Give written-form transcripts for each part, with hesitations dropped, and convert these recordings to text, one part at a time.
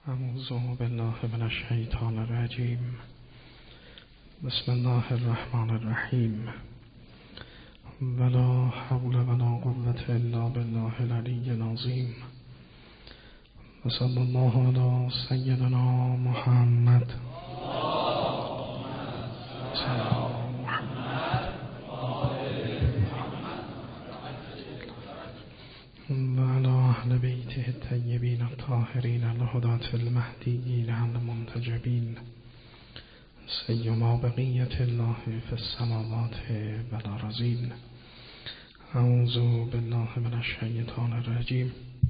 اعوذ بالله من الشیطان الرجیم. بسم الله الرحمن الرحیم. ولا حول ولا قوة الا بالله العلی العظیم. وصلی الله علی سیدنا محمد و علی اهل بیته الطیبین الطاهرین الهداة المهدیین المنتجبین سیما بقیة الله فی السماوات والارضین. اعوذ بالله من الشیطان الرجیم.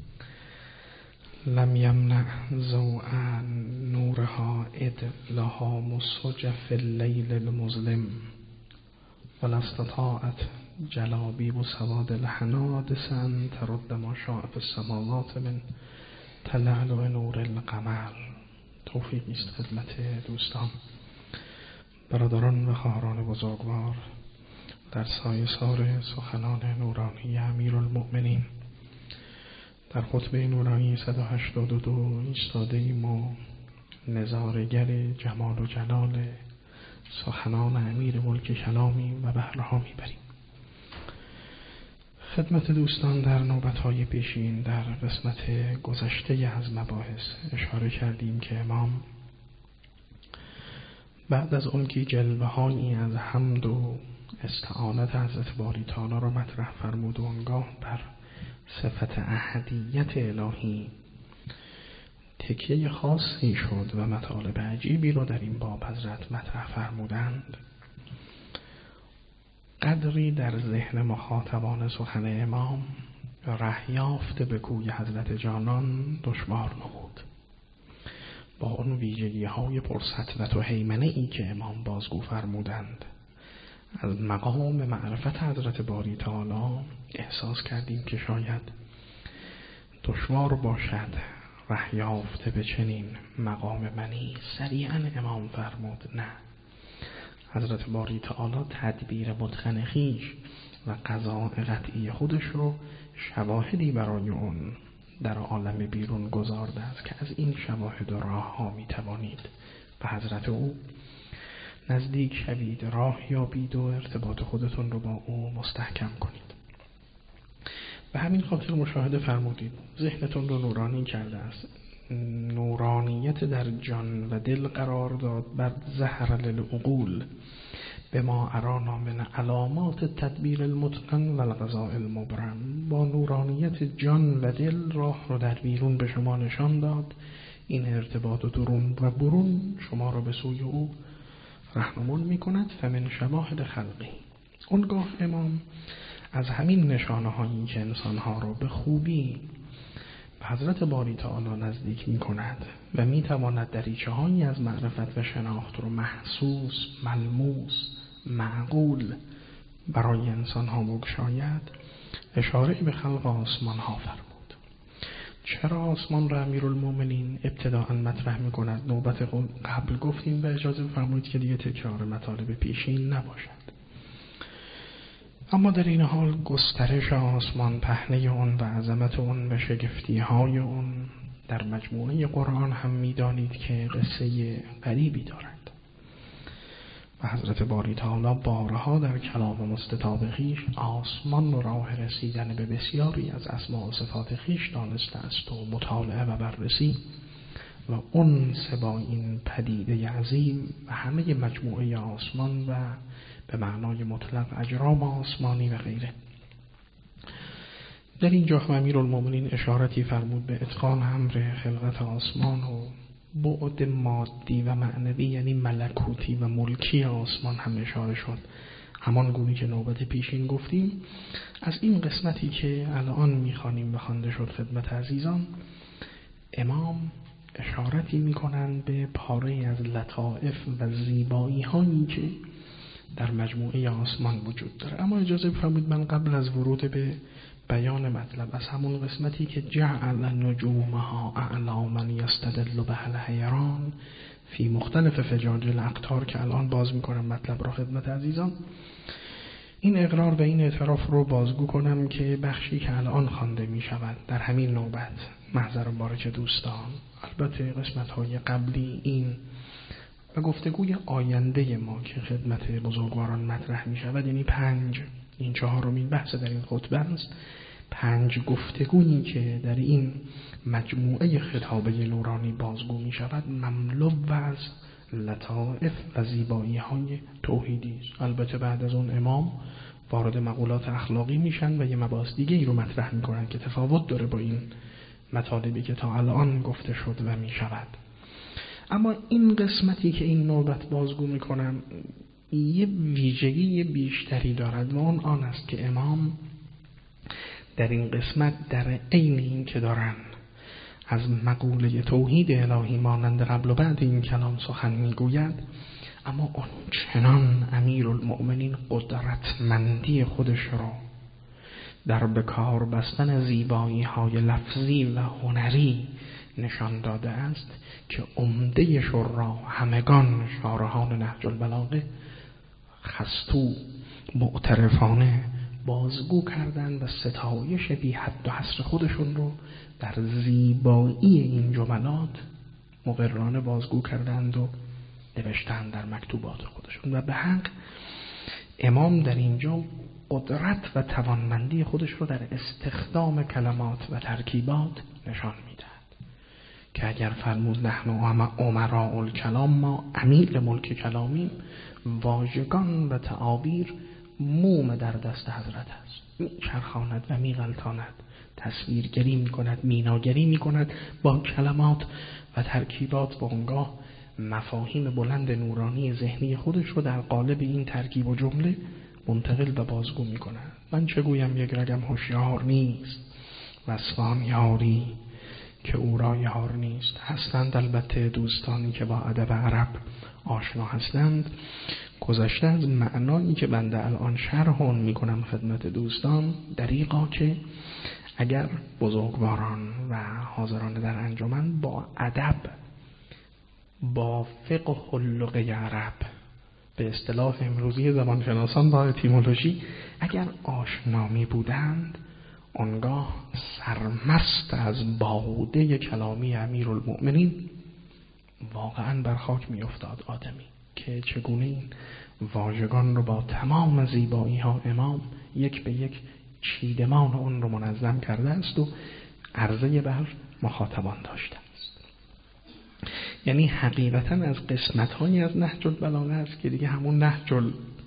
لم یمنع ضوء نورها اذ لها مسج فی اللیل المظلم ولا استطاعت جلابیب سواد الحنادث ان ترد ما شاء فی السماوات من تلألؤ نور القمر. توفیقی است خدمت دوستان، برادران و خواهران بزرگوار در سایه‌سار سخنان نورانی امیرالمؤمنین. در خطبه نورانی 182 ایستاده ایم و نظاره‌گر جمال و جلال سخنان امیر ملک کلامی و بهرها میبریم. خدمت دوستان در نوبت‌های پیشین در قسمت گذشته از مباحث اشاره کردیم که امام بعد از اون که جلوه‌هایی از حمد و استعانت حضرت باری تعالی را مطرح فرمود و آنگاه بر صفت احدیت الهی تکیه خاصی شد و مطالب عجیبی را در این باب حضرت مطرح فرمودند، قدری در ذهن مخاطبان سخن امام ره یافت به کوی حضرت جانان دشوار نمود. با اون ویژگی های پرسطوت و هیمنه ای که امام بازگو فرمودند از مقام معرفت حضرت باری تعالی احساس کردیم که شاید دشوار باشد ره یافته به چنین مقام منی. سریعا امام فرمود نه، حضرت باری تعالی تدبیر متقن خویش و قضاء قطعی خودش رو شواهدی برای اون در عالم بیرون گذارده است که از این شواهد و راه ها می توانید به حضرت او نزدیک شوید، راه یابید و ارتباط خودتون رو با او مستحکم کنید. به همین خاطر مشاهده فرمودید ذهنتون رو نورانی کرده است، نورانیت در جان و دل قرار داد بر زهر للعقول به ما ارانا من علامات تدبیر المتقن و القضاء المبرم. با نورانیت جان و دل راه رو در بیرون به شما نشان داد. این ارتباط درون و برون شما رو به سوی او رهنمون می کند. فمن شواهد خلقی. اونگاه امام از همین نشانه هایی که انسان ها رو به خوبی به حضرت باری تعالی نزدیک می کند و می تواند دریچه هایی از معرفت و شناخت رو محسوس، ملموس، معقول برای انسان ها بگشاید، اشاره به خلق آسمان ها فرمود. چرا آسمان را امیرالمؤمنین ابتداء مطرح می کند؟ نوبت قبل گفتیم و اجازه فرمودید که دیگه تکرار مطالب پیشین نباشد. اما در این حال گسترش آسمان، پهنه اون و عظمت اون و شگفتی های اون در مجموعه قرآن هم میدانید که قصه غریبی دارد و حضرت باری تعالی بارها در کلام مستطاب خویش آسمان و راه رسیدن به بسیاری از اسماء و صفات خویش دانسته است و مطالعه و بررسی و اون با این پدیده عظیم و همه مجموعه آسمان و به معنای مطلق اجرام آسمانی و غیره. در اینجا امیرالمؤمنین اشارتی فرمود به اتقان امر خلقت آسمان و بعد مادی و معنوی یعنی ملکوتی و ملکی آسمان هم اشاره شد. همان گونه که نوبت پیشین گفتیم از این قسمتی که الان میخوانیم و خوانده شد خدمت عزیزان، امام اشارتی میکنند به پاره از لطائف و زیبایی هایی که در مجموعه آسمان وجود داره. اما اجازه بفرمایید من قبل از ورود به بیان مطلب از همون قسمتی که جعل نجومها اعلاما یستدل بها الحیران فی مختلف فجاج الاقطار که الان باز میکنم مطلب را خدمت عزیزان، این اقرار و این اعتراف رو بازگو کنم که بخشی که الان خوانده می شود در همین نوبت محضر مبارک دوستان، البته قسمت‌های قبلی این و گفتگوی آینده ما که خدمت بزرگواران مطرح می شود، یعنی 5، این 4مین بحث در این خطبه است، 5 گفتگویی که در این مجموعه خطابه نورانی بازگو می شود مملو از لطائف و زیبایی های توحیدی است. البته بعد از اون امام وارد مقولات اخلاقی میشن و یه مباحث دیگه ای رو مطرح میکنن که تفاوت داره با این مطالبی که تا الان گفته شد و می شود. اما این قسمتی که این نوبت بازگو میکنم یه ویژگی بیشتری دارد و آن است که امام در این قسمت در عین این که دارن از مقوله توحید الهی مانند قبل و بعد این کلام سخن میگوید، اما اون چنان امیرالمؤمنین قدرتمندی خودش رو در بکار بستن زیبایی های لفظی و هنری نشان داده است که عمده شورا همگان شارحان نهج البلاغه خستو معترفانه بازگو کردند و ستایش بی حد و حصر خودشون رو در زیبایی این جملات مقررانه بازگو کردند و نوشتند در مکتوبات خودشون. و به حق امام در اینجا قدرت و توانمندی خودش رو در استخدام کلمات و ترکیبات نشان میدهد که اگر فرمود نحن امراء الکلام، ما امیر ملک کلامیم، واژگان و تعابیر موم در دست حضرت است، میچرخاند و میغلطاند، تصویرگری میکند، میناگری میکند با کلمات و ترکیبات و آنگاه مفاهیم بلند نورانی ذهنی خودش رو در قالب این ترکیب و جمله منتقل و بازگو میکنند. من چه گویم یک رگم هوشیار نیست وصفان یاری که او را یار نیست. هستند البته دوستانی که با ادب عرب آشنا هستند، گذشته از معنایی که بنده الان شرح اون میکنم خدمت دوستان، دریغا که اگر بزرگواران و حاضران در انجمن با ادب، با فقه و لغه عرب، به اصطلاح امروزی زبانشناسان با اتیمولوژی اگر آشنا می بودند، آنگاه سرمست از باده کلامی امیرالمؤمنین واقعا بر خاک می افتاد آدمی که چگونه این واژگان رو با تمام زیبایی ها امام یک به یک چیدمان اون رو منظم کرده است و عرضه بر مخاطبان داشته است. یعنی حقیقتا از قسمت‌هایی از نهج البلاغه است که دیگه همون نهج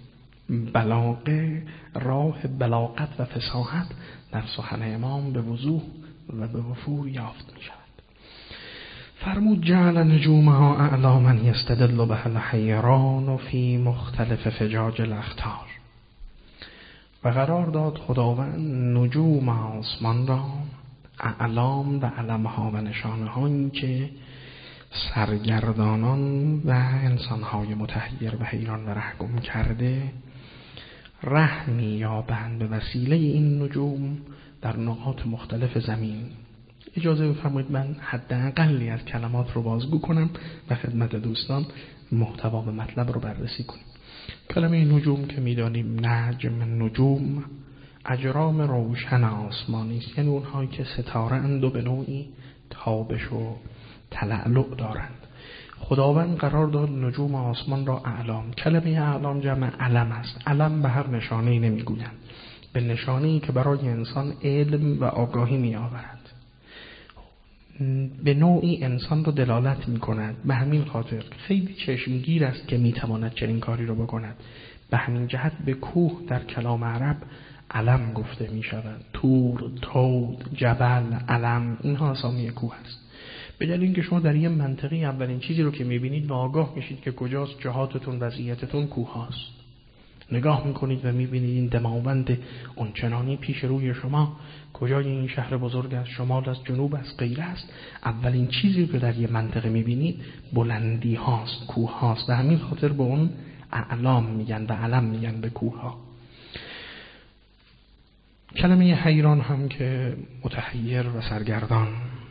البلاغه راه بلاغت و فصاحت در سخن امام به وضوح و به وفور یافت می شود. فرمود جعل نجومها اعلاما یستدل بها الحیران فی مختلف فجاج الاخطار. و قرار داد خداوند نجوم آسمان را اعلام و علمها و نشانهایی که سرگردانان و انسانهای متحیر و حیران و رهگم کرده ره می‌یابند به وسیله این نجوم در نقاط مختلف زمین. اجازه بفرمایید من حداقلی از کلمات رو بازگو کنم و خدمت دوستان محتوا و مطلب رو بررسی کنیم. کلمه نجوم که می‌دانیم نجم، نجوم اجرام روشن آسمانی است، یعنی اونهایی که ستاره اند و به نوعی تابش و تلألؤ دارند. خداوند قرار داد نجوم آسمان را اعلام. کلمه اعلام جمع علم است. علم به هر نشانه‌ای نمیگویند، به نشانه‌ای که برای انسان علم و آگاهی می‌آورد، به نوعی انسان رو دلالت می‌کند. به همین خاطر خیلی چشمگیر است که می‌تواند چنین کاری رو بکند. به همین جهت به کوه در کلام عرب علم گفته می‌شود. تور، تود، جبل، علم، اینها اسامی کوه است. به دلیل اینکه شما در این منطقه اولین چیزی رو که می‌بینید و آگاه میشید که کجاست جهاتتون، وضعیتتون کوه هاست. نگاه می‌کنید و می‌بینید این دماوند اونچنانی پیش روی شما، کجای این شهر بزرگ است، شمال است، جنوب است، غیره است. اولین چیزی که در یه منطقه می‌بینید بلندی هاست، کوه هاست. به همین خاطر به اون اعلام میگن و علم میگن به کوه ها. کلمه حیران هم که متحیر و سرگردان.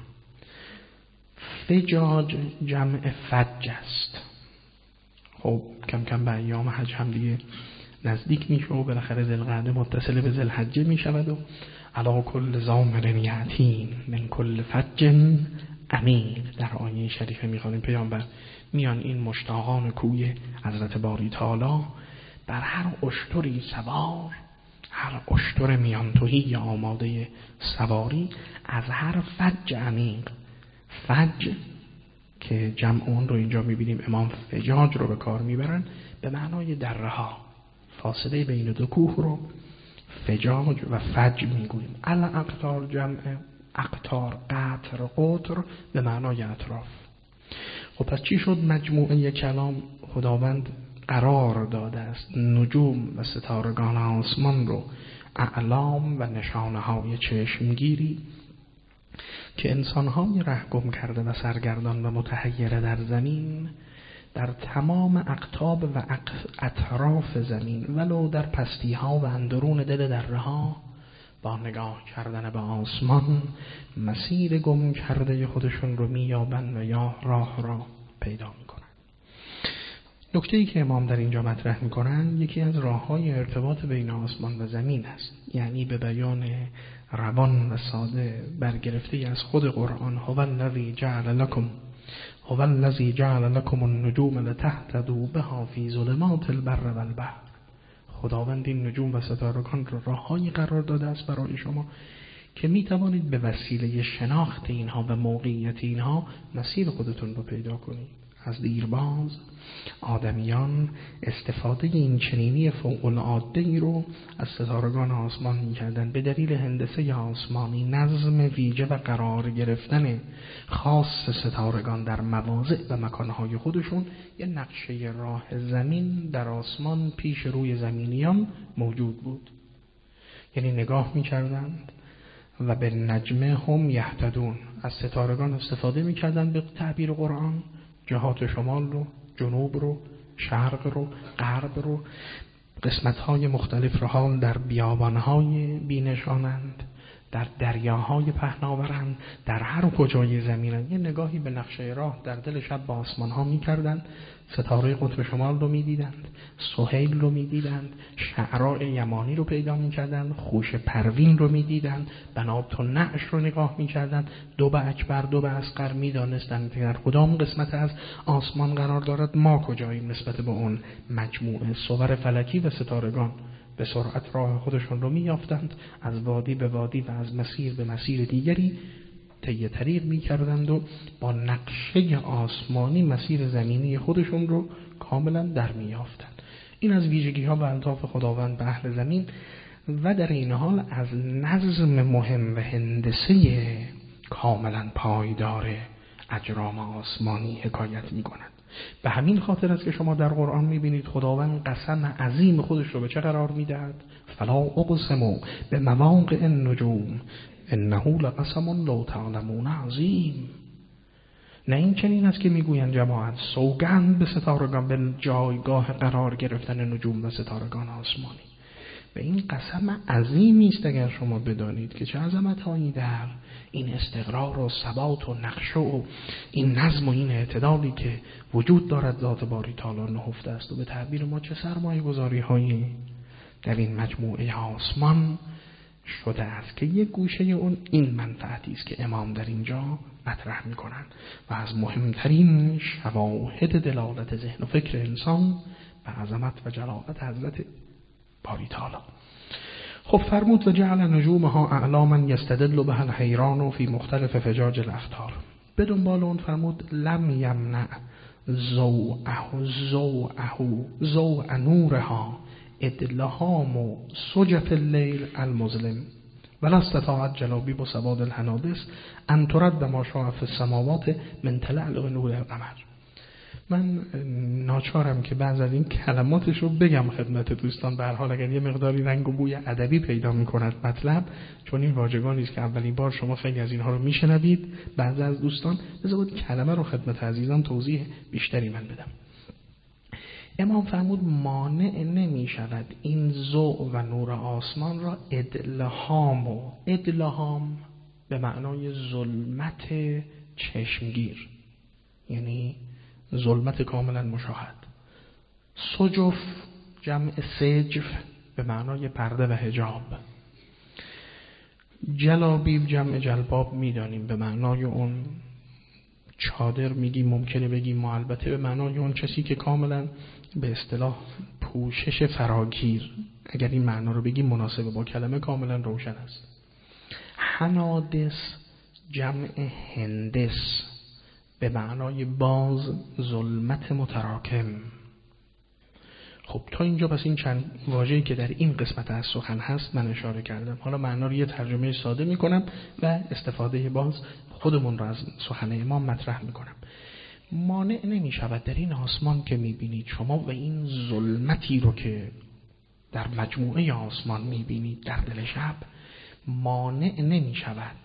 فجاج جمع فج است. خب کم کم به ایام حج هم دیگه نزدیک میشه و بالاخره ذوالقعده متصل به ذوالحجه میشود و علی کل ضامر یأتین من کل فج عمیق. در آیه شریفه میخوانیم پیامبر میان این مشتاقان کوی حضرت باری تعالی بر هر اشتری سوار، هر اشتر میان تویی یا آماده سواری، از هر فج عمیق. فج که جمع اون رو اینجا میبینیم امام فجاج رو به کار میبرن، به معنای دره ها، فاصله بین دو کوه رو فجاج و فج میگوییم. الاقطار جمع اقطار، قطر قطر به معنای اطراف. خب پس چی شد؟ مجموعه کلام خداوند قرار داده است نجوم و ستارگان آسمان رو اعلام و نشانه های چشمگیری که انسان‌های رهگم کرده و سرگردان و متحیر در زمین، در تمام اقطاب و اطراف زمین ولو در پستی‌ها و اندرون دل دره‌ها با نگاه کردن به آسمان مسیر گم کرده خودشون رو می‌یابند و یا راه را پیدا می‌کنند. نکته‌ای که امام در اینجا مطرح می‌کنند یکی از راه‌های ارتباط بین آسمان و زمین است، یعنی به بیان روان و ساده برگرفته از خود قرآن. هو الذی جعل لكم النجوم لتهتدوا بها فی ظلمات البر والبحر. خداوند این نجوم و ستارگان را راه‌هایی قرار داده است برای شما که می توانید به وسیله شناخت اینها و موقعیت اینها مسیر خودتون رو پیدا کنید. از دیرباز آدمیان استفاده این چنینی فوق‌العاده‌ای رو از ستارگان آسمان می‌کردند. به دلیل هندسه آسمانی، نظم ویژه و قرار گرفتن خاص ستارگان در مواضع و مکانهای خودشون، یه نقشه راه زمین در آسمان پیش روی زمینیان موجود بود. یعنی نگاه می‌کردند و به نجمه هم یهتدون، از ستارگان استفاده می‌کردند به تعبیر قرآن، جهات شمال رو، جنوب رو، شرق رو، غرب رو، قسمت‌های مختلف رو حال در بیابان‌های بینشانند، در دریاهای پهناورند، در هر کجای زمینند. یه نگاهی به نقشه راه در دل شب با آسمان‌ها می‌کردند، ستاره قطب شمال رو می‌دیدند، سهیل رو می‌دیدند، شعراء یمانی رو پیدا می‌کردند، خوش پروین رو می‌دیدند، بنات النعش رو نگاه می‌کردند، دو به اکبر دو به اصغر، می‌دانستند که در کدام قسمت از آسمان قرار دارد، ما کجاییم نسبت به اون مجموعه صور فلکی و ستارگان. به سرعت راه خودشون رو می‌یافتند، از وادی به وادی و از مسیر به مسیر دیگری طی طریق می‌کردند و با نقشه آسمانی مسیر زمینی خودشون رو کاملا در می‌یافتند. این از ویژگی‌ها و الطاف خداوند به اهل زمین و در این حال از نظم مهم و هندسه کاملا پایدار اجرام آسمانی حکایت می‌کند. به همین خاطر است که شما در قرآن می‌بینید خداوند قسم عظیم خودش رو به چه قرار می‌دهد؟ فلا اقسم به مواقع النجوم انه لقسم لو تعلمون عظیم. نه این چنین است که میگویند جماعت سوگند به ستارگان، به جایگاه قرار گرفتن نجوم و ستارگان آسمانی. به این قسم عظیمی است اگر شما بدانید که چه عظمت‌هایی در این استقرار و ثبات و نقشه و این نظم و این اعتدالی که وجود دارد ذات باری تعالی نهفته است و به تعبیر ما چه سرمایه‌گذاری‌هایی در این مجموعه آسمان شده است که یک گوشه اون این منفعتی است که امام در اینجا مطرح می‌کنند و از مهمترین شواهد دلالت ذهن و فکر انسان به عظمت و جلالت حضرت باری تعالی. خب فرمود و جعل نجومها اعلاما یستدل بها الحیران فی مختلف فجاج الاقطار. به دنبال اون فرمود لم یمنع ضوء نورها ادلهام و سجف اللیل المظلم ولا استطاعت جلابیب و سواد الحنادث ان ترد ما شاء فی السماوات من تلألؤ نور القمر. من ناچارم که بعض از این کلماتش رو بگم خدمت دوستان، به هر حال اگر یه مقداری رنگ و بوی ادبی پیدا می‌کند مطلب، چون این واژگانی است که اولین بار شما خیلی از اینها رو میشنوید بعضی از دوستان، بذارید کلمه رو خدمت عزیزان توضیح بیشتری من بدم. امام فرمود مانع نمی شود این ضوء و نور آسمان را ادلهام به معنای ظلمت چشمگیر، یعنی ظلمت کاملا مشاهد. سجف جمع سجف به معنای پرده و حجاب. جلابیب جمع جلباب میدانیم به معنای اون چادر میگیم، ممکنه بگیم، ما البته به معنای اون کسی که کاملا به اصطلاح پوشش فراگیر، اگر این معنا رو بگیم مناسب با کلمه کاملا روشن است. حنادس جمع هندس به معنای باز ظلمت متراکم. خب تا اینجا پس این چند واژه‌ای که در این قسمت از سخن هست من اشاره کردم. حالا معنا رو یه ترجمه ساده میکنم و استفاده باز خودمون رو از سخن امام مطرح میکنم. مانع نمیشود در این آسمان که میبینید شما و این ظلمتی رو که در مجموعه آسمان میبینید در دل شب، مانع نمیشود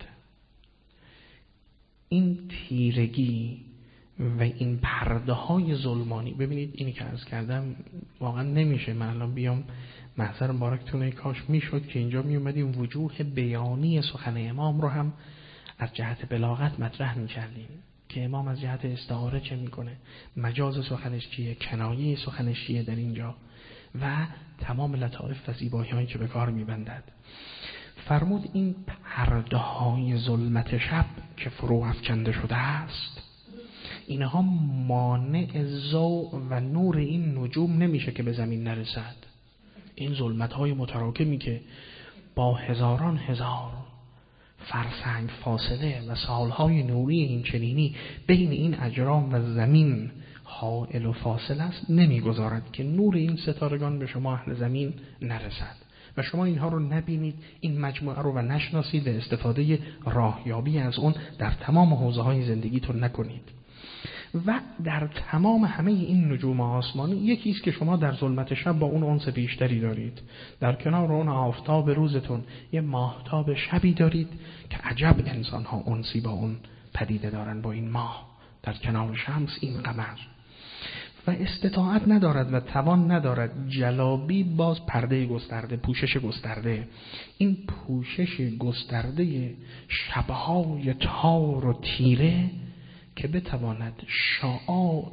این تیرگی و این پرده های ظلمانی. ببینید اینی که عرض کردم واقعا نمیشه من الان بیام محضر مبارکتونه، کاش میشد که اینجا میومدیم وجوه بیانی سخن امام رو هم از جهت بلاغت مطرح میکردیم که امام از جهت استعاره چه میکنه، مجاز سخنش چیه، کنایه سخنش چیه در اینجا و تمام لطائف و زیبایی هایی که به کار میبندد. فرمود این پرده های ظلمت شب که فرو افکنده شده است، اینها مانع ضوء و نور این نجوم نمیشه که به زمین نرسد. این ظلمت های متراکمی که با هزاران هزار فرسنگ فاصله و سالهای نوری این چنینی بین این اجرام و زمین حائل و فاصل است، نمیگذارد که نور این ستارگان به شما اهل زمین نرسد و شما اینها رو نبینید، این مجموعه رو و نشناسید و استفاده راهیابی از اون در تمام حوزه های زندگیتون نکنید. و در تمام همه این نجوم آسمانی یکی است که شما در ظلمت شب با اون انس بیشتری دارید. در کنار اون آفتاب روزتون یه ماهتاب شبی دارید که عجب انسان ها انسی با اون پدیده دارن، با این ماه در کنار شمس، این قمر. و استطاعت ندارد و توان ندارد جلابی باز پرده گسترده، پوشش گسترده، این پوشش گسترده شبهای تار و تیره که بتواند شعاع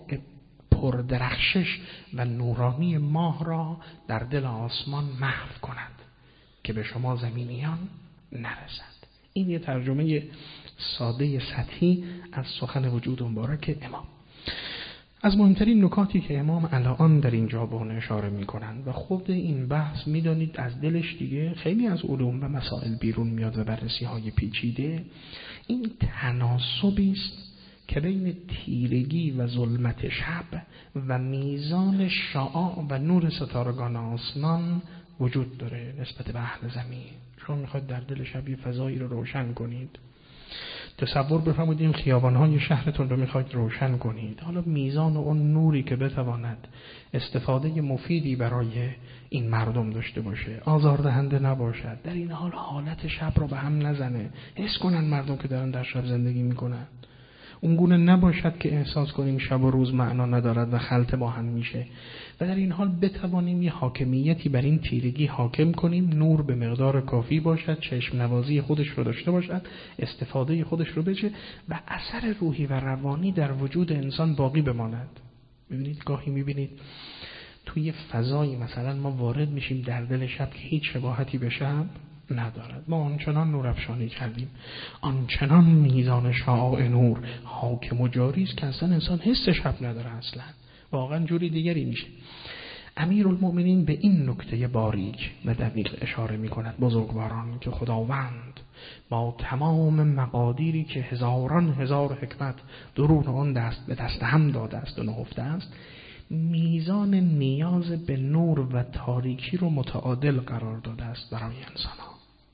پردرخشش و نورانی ماه را در دل آسمان محو کند که به شما زمینیان نرسد. این یه ترجمه ساده سطحی از سخن وجود مبارک امام. از مهمترین نکاتی که امام الان در اینجا به اون اشاره میکنند و خود این بحث میدانید از دلش دیگه خیلی از علوم و مسائل بیرون میاد و بررسی های پیچیده، این تناسبی است که بین تیرگی و ظلمت شب و میزان شعاع و نور ستارگان آسمان وجود داره نسبت به اهل زمین. شما میخواید در دل شب یه فضایی رو روشن کنید، تصور بفرمایید این خیابان‌های شهرتون رو میخواید روشن کنید، حالا میزان اون نوری که بتواند استفاده مفیدی برای این مردم داشته باشه، آزاردهنده نباشد، در این حال حالت شب رو به هم نزنه، حس کنن مردم که دارن در شب زندگی میکنن، اونگونه نباشد که احساس کنیم شب و روز معنا ندارد و خلط با هم میشه و در این حال بتوانیم یه حاکمیتی بر این تیرگی حاکم کنیم، نور به مقدار کافی باشد، چشم نوازی خودش رو داشته باشد، استفاده خودش رو بشه و اثر روحی و روانی در وجود انسان باقی بماند. ببینید گاهی میبینید توی فضایی مثلا ما وارد میشیم در دل شب که هیچ شباهتی به شب ندارد، ما آنچنان نور افشانی کردیم، آنچنان میزان شعاع نور حاکم و جاری است که اصلا انسان حس شب نداره، اصلا واقعا جوری دیگری میشه. امیرالمؤمنین به این نکته باریک و دقیق اشاره میکند بزرگواران که خداوند با تمام مقادیری که هزاران هزار حکمت درون آن دست به دست هم داده است و نهفته است، میزان نیاز به نور و تاریکی رو متعادل قرار داده است برای انسان ها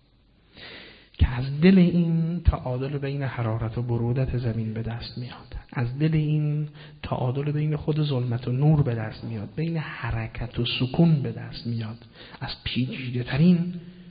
که از دل این تعادل بین حرارت و برودت زمین به دست میاد، از دل این تعادل بین خود ظلمت و نور به دست میاد، بین حرکت و سکون به دست میاد. از پیچیده ترین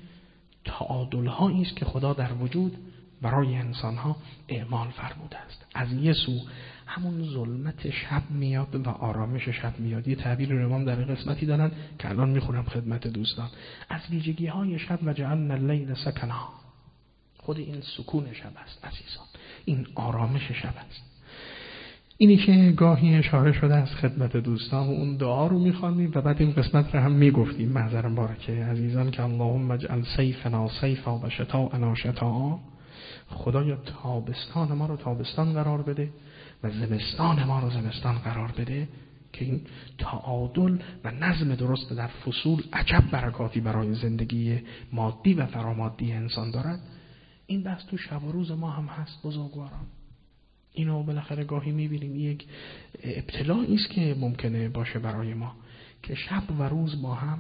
تعادل هایی است که خدا در وجود برای انسان ها اعمال فرموده است. از یه سو همون ظلمت شب میاد و آرامش شب میاد. یه تعبیر امام در قسمتی دارن که الان میخونم خدمت دوستان. از ویژگی های شب و جعلنا اللیل سکنا، خود این سکون شب است عزیزان، این آرامش شب است. اینی که گاهی اشاره شده از خدمت دوستان و اون دعا رو می‌خواندیم و بعد این قسمت رو هم میگفتیم. معذرت بارکه عزیزان که اللهم اجعل صیفنا صیفا و شتاءنا شتاء، خدایا تابستان ما رو تابستان قرار بده و زمستان ما رو زمستان قرار بده، که این تعادل و نظم درست در فصول عجب برکاتی برای زندگی مادی و فرامادی انسان دارد. این بحث تو شب و روز ما هم هست بزرگواران. اینو بالاخره گاهی می‌بینیم یک ابتلایی است که ممکنه باشه برای ما، که شب و روز با هم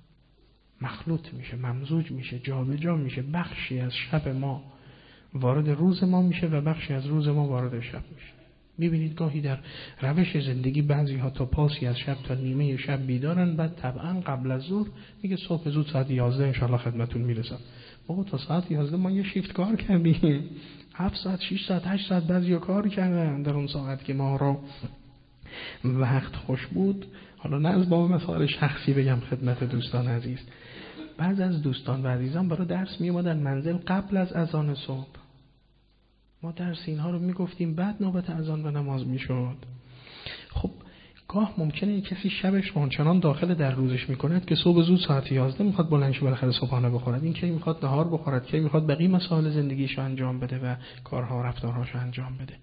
مخلوط میشه، ممزوج میشه، جابجا میشه. بخشی از شب ما وارد روز ما میشه و بخشی از روز ما وارد شب میشه. میبینید گاهی در روش زندگی بعضی ها تا پاسی از شب تا نیمه شب بیدارن، بعد طبعا قبل از ظهر میگه صبح زود ساعت 11 انشالله خدمتون میرسم. بابا تا ساعت 11 ما یه شیفت کار کردیم، 7 ساعت 6 ساعت 8 ساعت بعضیا کار کردن در اون ساعت که ما را وقت خوش بود. حالا نه از باب مسائل شخصی بگم خدمت دوستان عزیز، بعض از دوستان و عزیزان برای درس می اومدن منزل قبل از اذان صبح. ما درس اینها رو میگفتیم، بعد نوبت اذان و نماز میشد. خب گاه ممکنه کسی شبش اونچنان داخل در روزش میکند که صبح زود ساعت 11 میخواد بلند شه بالاخره صبحانه بخورد، این که میخواد نهار بخورد، که میخواد بقیه مسائل زندگیشو انجام بده و کارها و رفتارهاشو انجام بده.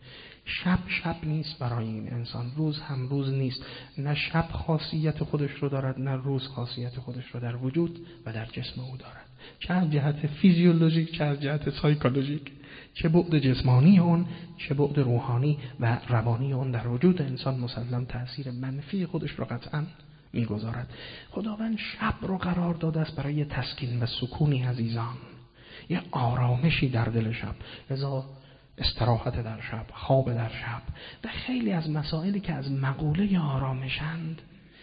شب نیست برای این انسان، روز هم روز نیست. نه شب خاصیت خودش رو دارد، نه روز خاصیت خودش رو در وجود و در جسم او دارد، چه از جهت فیزیولوژیک چه از جهت سایکولوژیک، چه بعد جسمانی اون چه بعد روحانی و روانی اون در وجود انسان مسلم تأثیر منفی خودش رو قطعاً میگذارد. خداوند شب رو قرار داده است برای تسکین و سکونی عزیزان، یه آرامشی در دل شب، لذا استراحت در شب، خواب در شب و خیلی از مسائلی که از مقوله آرامشند،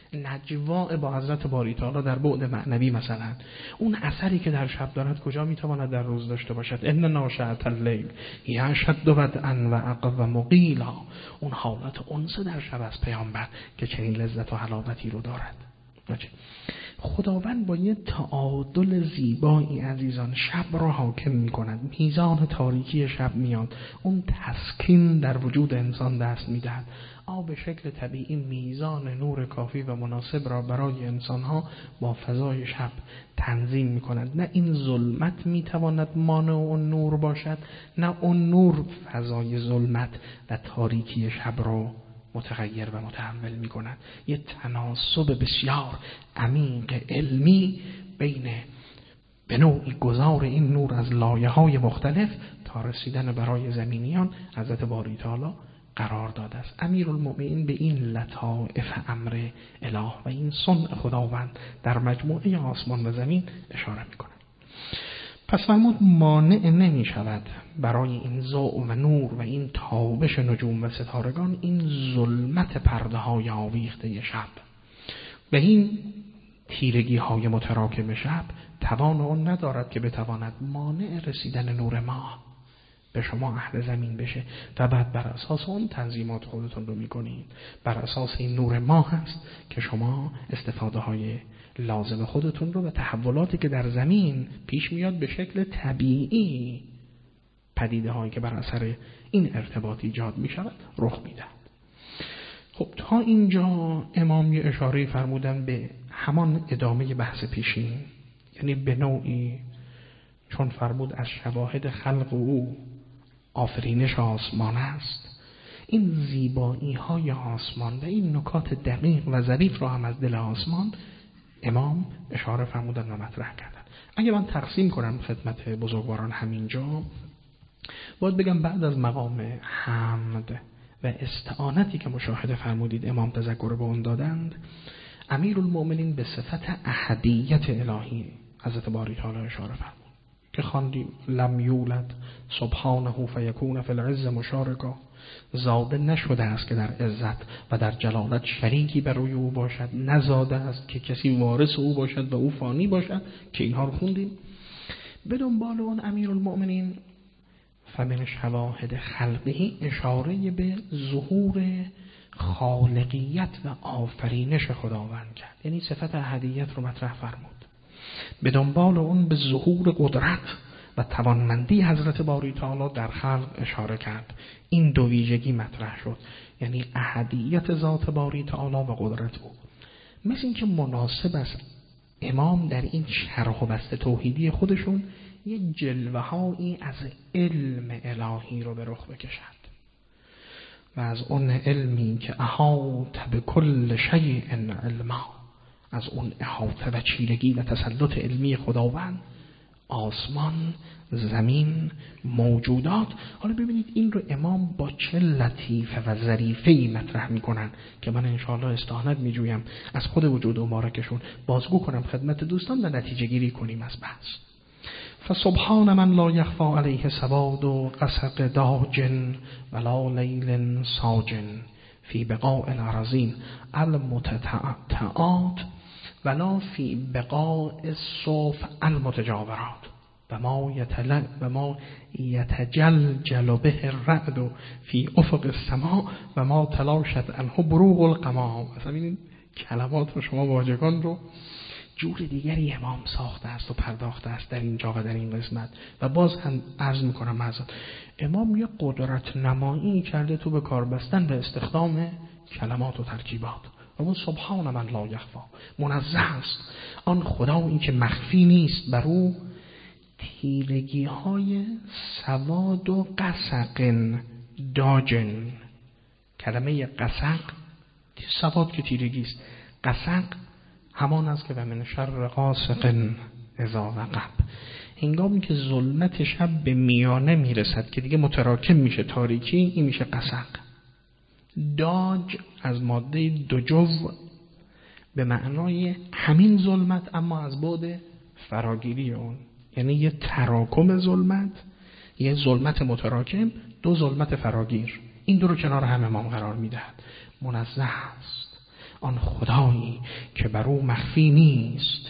نجوا با حضرت باری تعالی در بعد معنوی مثلا اون اثری که در شب دارد کجا میتواند در روز داشته باشد؟ ان ناشئة اللیل یشد وطئا و اقوم قیلا، اون حالت انس در شب از پیامبر که چنین لذت و حلاوتی رو دارد. خداوند با یه تعادل زیبایی عزیزان شب را حاکم می کند. میزان تاریکی شب میاد، اون تسکین در وجود انسان دست می دهد. به شکل طبیعی میزان نور کافی و مناسب را برای انسانها با فضای شب تنظیم می کند. نه این ظلمت می تواند مانع اون نور باشد، نه اون نور فضای ظلمت و تاریکی شب را متغیر و متحول می کند. یه تناسب بسیار عمیق علمی بین به نوعی گذار این نور از لایه‌های مختلف تا رسیدن برای زمینیان حضرت باری تعالی قرار داده است. امیرالمؤمنین به این لطائف امر اله و این صنع خداوند در مجموعه آسمان و زمین اشاره می کند. پس فرمود مانع نمی شود برای این ضوء و نور و این تابش نجوم و ستارگان این ظلمت پرده های آویخته شب و این تیرگی های متراکم شب توان آن ندارد که بتواند مانع رسیدن نور ماه به شما اهل زمین بشه و بعد بر اساس اون تنظیمات خودتون رو میکنید. بر اساس این نور ماه هست که شما استفاده های لازم خودتون رو و تحولاتی که در زمین پیش میاد به شکل طبیعی، پدیده هایی که بر اثر این ارتباط ایجاد می شود رخ میدهد. خب تا اینجا امام یه اشاره فرمودن به همان ادامه بحث پیشین، یعنی به نوعی چون فرمود از شواهد خلق او آفرینش آسمان است، این زیبایی های آسمان و این نکات دقیق و ظریف را هم از دل آسمان امام اشاره فرمودن و مطرح کردن. اگه من تقسیم کنم خدمت بزرگواران همینجا، باید بگم بعد از مقام حمد و استعانتی که مشاهده فرمودید امام تذکر به اون دادند، امیرالمؤمنین به صفت احدیت الهی حضرت باری تعالی اشاره فرمود که خواندیم لم یولد سبحانه فیکون فی العز مشارکا، زاده نشده است که در عزت و در جلالت شریکی برای او باشد، نزاده است که کسی وارث او باشد و او فانی باشد که اینها رو خوندیم. به دنبال اون امیرالمؤمنین فمن شواهد خلقی اشاره به ظهور خالقیت و آفرینش خداوند کرد، یعنی صفت احدیت رو مطرح فرمود. به دنبال اون به ظهور قدرت و توانمندی حضرت باری تعالی در خلق اشاره کرد. این دو ویژگی مطرح شد، یعنی احدیت ذات باری تعالی و قدرت او. مثل این که مناسب است امام در این شرح و بسط توحیدی خودشون یه جلوه هایی از علم الهی رو به رخ بکشد و از اون علمی که احاط به کل شیء علما، از اون احاطه و چیرگی و تسلط علمی خداوند، آسمان، زمین، موجودات. حالا ببینید این رو امام با چه لطیفه و ظریفه‌ای مطرح میکنن که من انشاءالله استعانت میجویم از خود وجود مبارکشون بازگو کنم خدمت دوستان و نتیجه گیری کنیم از بحث. فسبحان من لا یخفی علیه سواد و قسق داج ولا لیل ساجن فی بقاء الارضین المتتعات ولا فی بقاء الصف المتجاورات و ما یتجلجل به الرعد فی افق السماء و ما تلاشت عنه بروق القمام. مثلا این کلمات رو شما واژگان رو جور دیگری امام ساخته است و پرداخته است در اینجا و در این قسمت. و باز هم عرض میکنم معذرت، امام یه قدرت نمایی کرده تو به کار بستن به استخدام کلمات و ترکیبات. اما سبحان من لا یخفی، منزه است آن خدایی که مخفی نیست بر او تیرگی های سواد و قسق داجن. کلمه قسق سواد که تیرگی است، قسق همان است که و من شر غاسق اذا وقب، هنگامی که ظلمت شب به میانه میرسد که دیگه متراکم میشه تاریکی، این میشه قسق. داج از ماده دجو به معنای همین ظلمت اما از بعد فراگیری اون، یعنی یه تراکم ظلمت، یه ظلمت متراکم، دو ظلمت فراگیر، این دو رو کنار هم امام قرار میدهد. منزه است آن خدایی که بر او مخفی نیست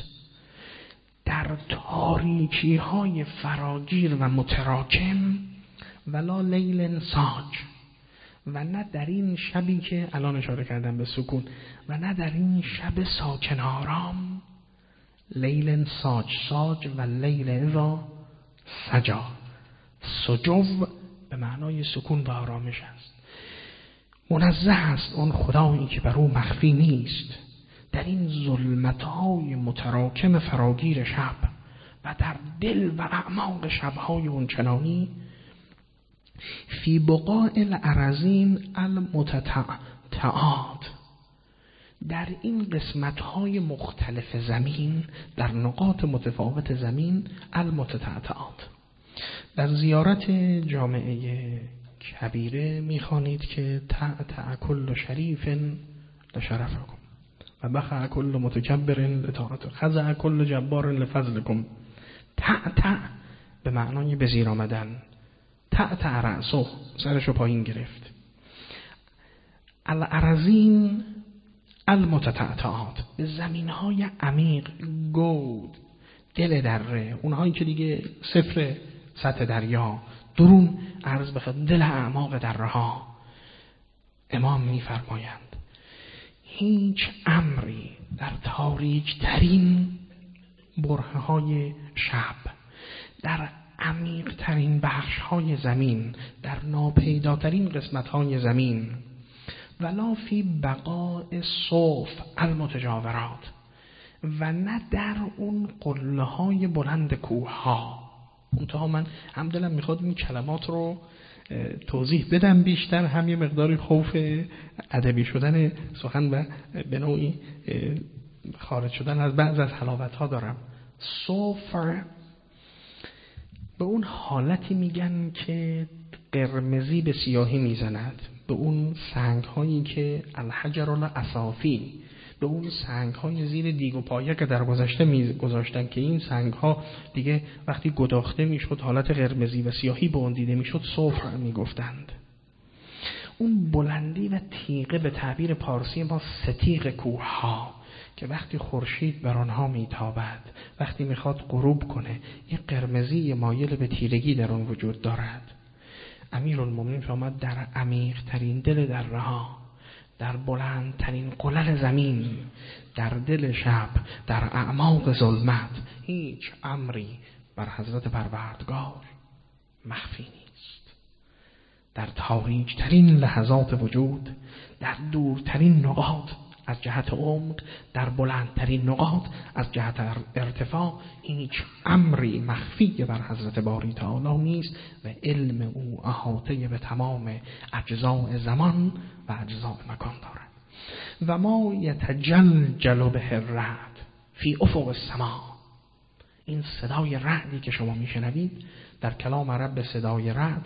در تاریکی های فراگیر و متراکم ولا لیل ساج، و نه در این شبی که الان اشاره کردم به سکون، و نه در این شب ساکن آرام. لیل ساج، ساج و لیل اذا سجا، سجو به معنای سکون و آرامش است. منزه است اون خدایی که بر او مخفی نیست در این ظلمت‌های متراکم فراگیر شب و در دل و اعماق شب‌های اون چنانی فی بقاء الارضین المتتعات، در این قسمت‌های مختلف زمین، در نقاط متفاوت زمین، المتتعات. در زیارت جامعه کبیره میخوانید که تعتع کل شریف لشرفکم و بخع کل متکبر لطاعتکم خضع کل جبار لفضلکم. تعتع به معنای به زیر آمدن، تعتع رأسه، سرشو پایین گرفت. الارضین المتتعات، به زمینهای عمیق، گود، دل دره، اونهایی که دیگه صفر سطح دریا، درون عرض بخواد دل اعماق دره ها. امام میفرمایند هیچ امری در تاریک ترین برهه های شب، در عمیق ترین بخش های زمین، در ناپیداترین قسمت های زمین، ولا فی بقاء صف المتجاورات، و نه در اون قله های بلند کوه ها. منتها من هم دلم میخواد این کلمات رو توضیح بدم بیشتر، هم یه مقداری خوف ادبی شدن سخن و به نوعی خارج شدن از بعض از حلاوت ها دارم. صفر به اون حالتی میگن که قرمزی به سیاهی میزند، به اون سنگ هایی که الحجر الاسافی، به اون سنگ های زیر دیگ و پایه که در گذشته میگذاشتن که این سنگ ها دیگه وقتی گداخته میشد حالت قرمزی و سیاهی به اون دیده میشد، صفر میگفتند. اون بلندی و تیغه به تعبیر پارسی ما ستیغ کوه ها که وقتی خورشید بر آنها میتابد، وقتی میخواد غروب کنه، یه قرمزی مایل به تیرگی در اون وجود دارد. امیرالمومنین فرمود در عمیق ترین دل دره ها، در بلندترین قلل زمین، در دل شب، در اعماق ظلمت، هیچ امری بر حضرت پروردگار مخفی نیست. در تاریک ترین لحظات وجود، در دورترین نقاط از جهت عمق، در بلندترین نقاط از جهت ارتفاع، هیچ امری مخفی بر حضرت باری تعالی نیست و علم او احاطه به تمام اجزاء زمان و اجزاء مکان دارد. و ما یتجلجل به الرعد فی افق السماء. این صدای رعدی که شما میشنوید در کلام عرب به صدای رعد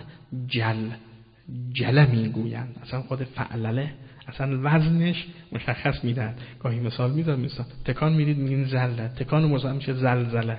جله میگویند. اصلا خود فعلله اصلا وزنش مشخص میدن. گاهی مثال میدن، مثلا تکان میدید میگین زله، تکان مزاحم میشه زلزله.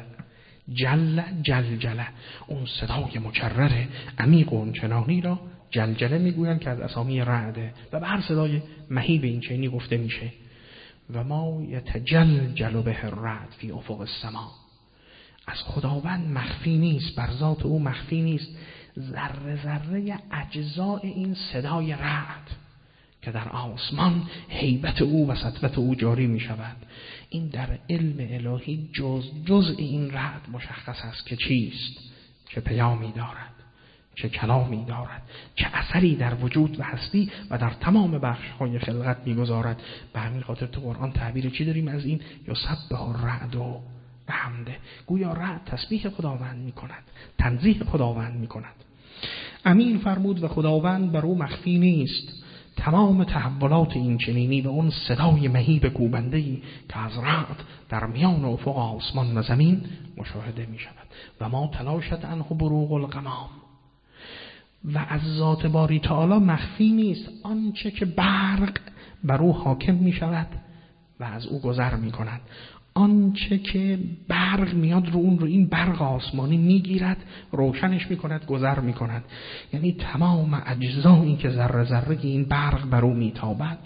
جلجله، اون صدای مکرر عمیق و چنانی را جلجله میگویند که از اسامی رعده و به هر صدای مهیب این چنینی گفته میشه. و ما یتجلجل به الرعد فی افق السماء. از خداوند مخفی نیست، بر ذات او مخفی نیست ذره ذره اجزاء این صدای رعد که در آسمان هیبت او و سطوت او جاری می شود. این در علم الهی جزء این رعد مشخص است که چیست، چه پیامی دارد، چه کلامی دارد، چه اثری در وجود و هستی و در تمام بخش‌های خلقت می‌گذارد. به همین خاطر تو قرآن تعبیر چی داریم از این؟ یسبح الرعد و بحمده. گویا رعد تسبیح خداوند می‌کند، تنزیه خداوند می‌کند. امین فرمود و خداوند بر او مخفی نیست تمام تحولات این چنینی و اون صدای مهیب کوبنده‌ای که از رعد در میان افق آسمان و زمین مشاهده می‌شود. و ما تلاشت عنه بروق الغمام. و از ذات باری تعالی مخفی نیست آنچه که برق بر او حاکم می شود و از او گذر می کند. آنچه که برق میاد رو اون، رو این برق آسمانی می گیرد، روشنش می کند، گذر می کند. یعنی تمام اجزایی که ذره ذره این برق بر او می تابد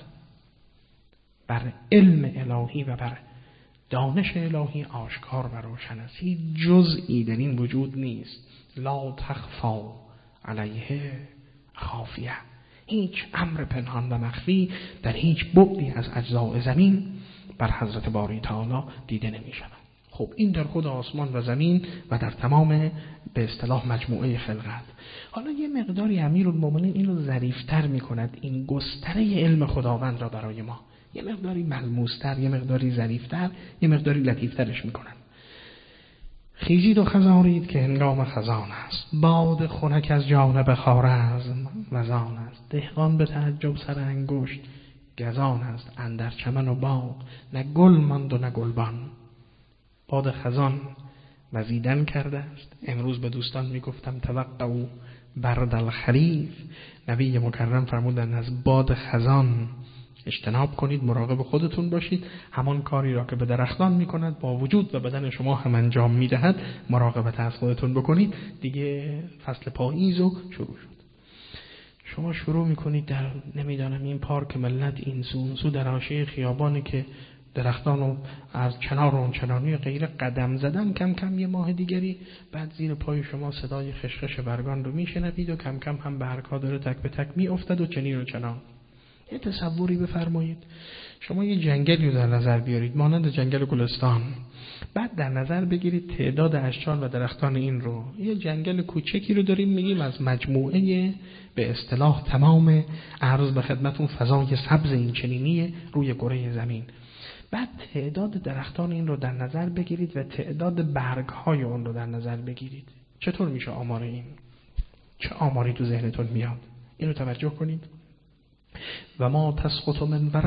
بر علم الهی و بر دانش الهی آشکار و روشن است. هیچ جزئی در این وجود نیست. لا تخفا علیه خافیه. هیچ امر پنهان و مخفی در هیچ بعدی از اجزاء زمین بر حضرت باری تعالی دیده نمی شود. خب این در خود آسمان و زمین و در تمام به اصطلاح مجموعه خلقت. حالا یه مقداری امیرالمومنین این رو ظریف‌تر می کند، این گستره علم خداوند را برای ما یه مقداری ملموس‌تر، یه مقداری ظریف‌تر، یه مقداری لطیف‌ترش می کند. خیزید و خزانید که هنگام خزان است، باد خنک از جانب خوارزم وزان است. دهقان به تعجب سر انگشت گزان است، اندر چمن و باغ نه گل ماند و نه گلبان. باد خزان وزیدن کرده است. امروز به دوستان میگفتم توقعوا برد الخریف. نبی مکرم فرمودند از باد خزان اجتناب کنید، مراقب خودتون باشید. همان کاری را که به درختان میکند با وجود و بدن شما هم انجام میدهد، مراقبت از خودتون بکنید. دیگه فصل پاییز و شروع شد. شما شروع میکنید در نمیدانم این پارک ملت این سو در حاشیه خیابانی که درختان رو از کنار اون چنانی غیر قدم زدن، کم کم یه ماه دیگری بعد زیر پای شما صدای خشخش برگان رو میشنوید و کم کم هم برگ‌ها داره تک به تک میافتد و چنین و چنان. یه تصوری بفرمایید شما یه جنگلی رو در نظر بیارید مانند جنگل گلستان، بعد در نظر بگیرید تعداد اشجار و درختان این رو. یه جنگل کوچکی رو داریم میگیم از مجموعه به اصطلاح تمام عرض به خدمتون فضای سبز این چنینی روی کره زمین. بعد تعداد درختان این رو در نظر بگیرید و تعداد برگ‌های اون رو در نظر بگیرید. چطور میشه آمار این؟ چه آماری تو ذهنتون میاد؟ اینو توجه کنید. و ما تسقط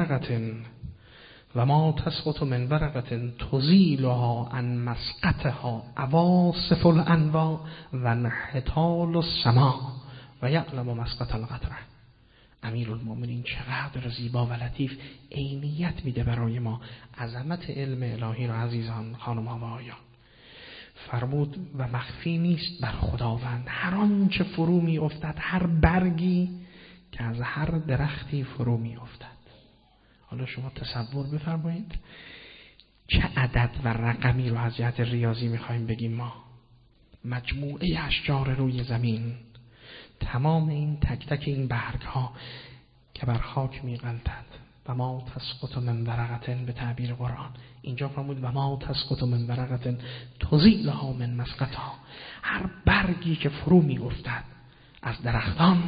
من ورقة تزیلها عن مسقطها عواصف الانواع و انحطال السماء و یعلم مسقط القطره. امیرالمومنین چقدر زیبا و لطیف عینیت میده برای ما عظمت علم الهی را. عزیزان، خانم‌ها و آقایان، فرمود و مخفی نیست بر خداوند هر آنچه فرو می افتد، هر برگی که از هر درختی فرو می افتد. حالا شما تصور بفرمایید چه عدد و رقمی رو از جهت ریاضی میخوایم بگیم ما. مجموعه اشجار روی زمین، تمام این تک تک این برگ ها که بر خاک میغلطد، و ما تسقط من ورقة به تعبیر قرآن. اینجا فرمود و ما تسقط من ورقة تزیلها من مسقطها. هر برگی که فرو می افتد از درختان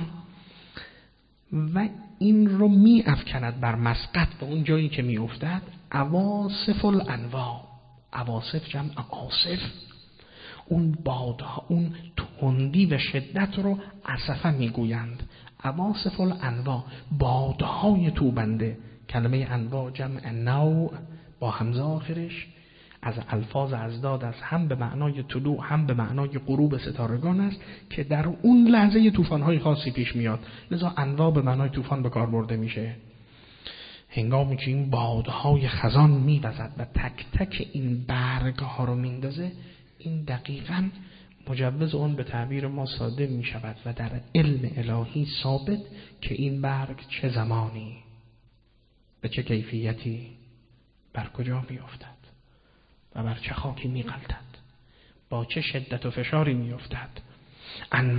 و این رو می افکند بر مسقط، به اون جایی که می افتد. اواصف الانواع، اواصف جمع آصف، اون بادها، اون تندی و شدت رو عصفه میگویند. اواصف الانواع، بادهای توبنده. کلمه انواع جمع نوع با همزه آخرش، از الفاظ ازداد است، هم به معنای طلوع هم به معنای غروب ستارگان است که در اون لحظه طوفان‌های خاصی پیش میاد، لذا انواع به معنای طوفان به کار برده میشه. هنگامی که این بادهای خزان میوزد و تک تک این برگها رو میندازه، این دقیقاً مجوز اون به تعبیر ما ساده می شود و در علم الهی ثابت که این برگ چه زمانی به چه کیفیتی بر کجا می افتد و بر چه خاکی می غلطد، با چه شدت و فشاری می افتد. ان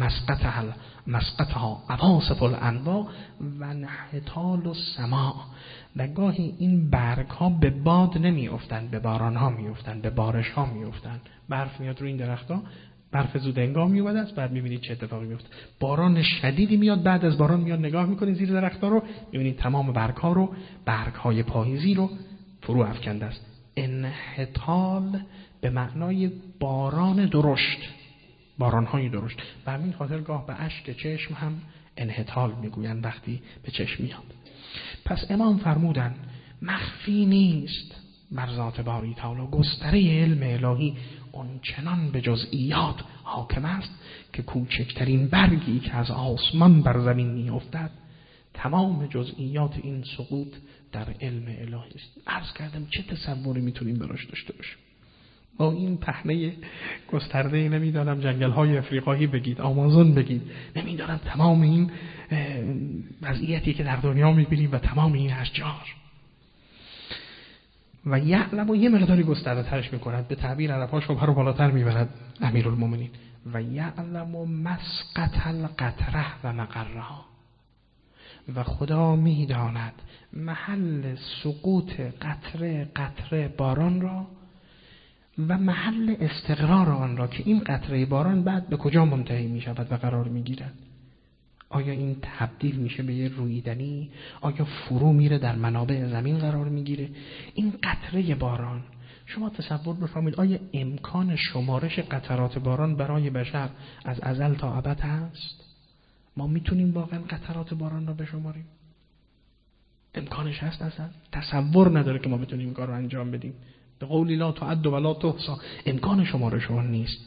مسقطها اواصف الانواع و انحطال السماء. و گاهی این برگ ها به باد نمی افتند، به باران ها می افتند، به بارش ها می افتند. برف میاد روی این درخت ها، برف زود هنگام میومده است، بعد میبینید چه اتفاقی میفته. باران شدیدی میاد، بعد از باران میاد نگاه میکنید زیر درخت ها رو، میبینید تمام برگ ها رو، برگ های پاییزی رو فرو افکنده است. انحطال به معنای باران درشت، باران‌های درشت. و همین خاطر گاه به اشک چشم هم انحطال میگویند وقتی به چشم میاد. پس امام فرمودن مخفی نیست بر ذات باری تعالی، گستره علم الهی اون چنان به جزئیات حاکم است که کوچکترین برگی که از آسمان بر زمین میافتد، تمام جزئیات این سقوط در علم الهی است. عرض کردم چه تصوری میتونیم براش داشته باشیم؟ با این پهنه گسترده نمیدانم جنگل‌های افریقایی بگید، آمازون بگید، نمیدانم تمام این وضعیتی که در دنیا میبینیم و تمام این اشجار. و یعلم و یه مقداری گسترده ترش میکند، به تعبیر عرب‌ها شبهه رو بالاتر میبرد امیرالمومنین. و یعلم و مسقط القطره و مقرها. و خدا میداند محل سقوط قطره قطره باران را و محل استقرار آن را، که این قطره باران بعد به کجا منتهی می شود و قرار می گیرد. آیا این تبدیل میشه به یه رویدنی؟ آیا فرو میره در منابع زمین قرار میگیره؟ این قطره باران، شما تصور بفرمایید آیا امکان شمارش قطرات باران برای بشر از ازل تا ابد هست؟ ما میتونیم واقعا قطرات باران را بشماریم؟ امکانش هست؟ اصلا تصور نداره که ما بتونیم این کار رو انجام بدیم. به قولی لا تعد ولا تحصى، امکان شمارش اون نیست.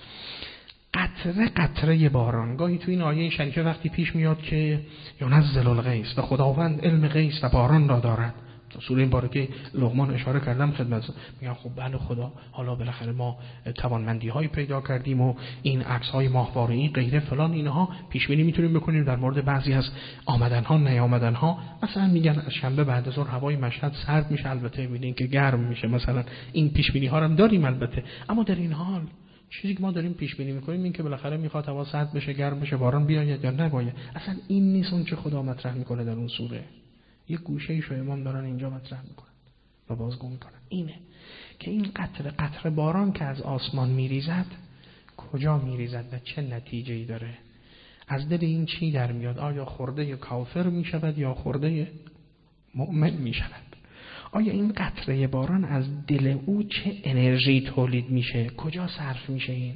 قطره قطره باران. گاهی تو این آیه شریفه وقتی پیش میاد که ینزل الغیث و خداوند علم غیث و باران را دارد، سوره این بارکه لقمان اشاره کردم خدمت، میگن خب بله خدا، حالا بالاخره ما توانمندی هایی پیدا کردیم و این عکس های ماهواره‌ای غیره فلان اینها پیش بینی میتونیم بکنیم در مورد بعضی از آمدن ها نیامدن ها. مثلا میگن از شنبه بعد از ظهر هوای مشهد سرد میشه، البته میبینین که گرم میشه، مثلا این پیش بینی ها رو هم داریم البته. اما در این حال چیزی که ما داریم پیش بینی میکنیم این که بالاخره میخواد هوا سرد بشه، گرم بشه، باران بیاید یا نباید. اصلا این نیست اون چه خدا مطرح میکنه در اون سوره. یک گوشه‌ایشو امام دارن اینجا مطرح میکنن و بازگو میکنن. اینه که این قطره قطره باران که از آسمان میریزد کجا میریزد و چه نتیجه‌ای داره؟ از دل این چی در میاد؟ آیا خورده کافر میشود یا خورده مؤمن میشود؟ آیا این قطره باران از دل او چه انرژی تولید میشه؟ کجا صرف میشه؟ این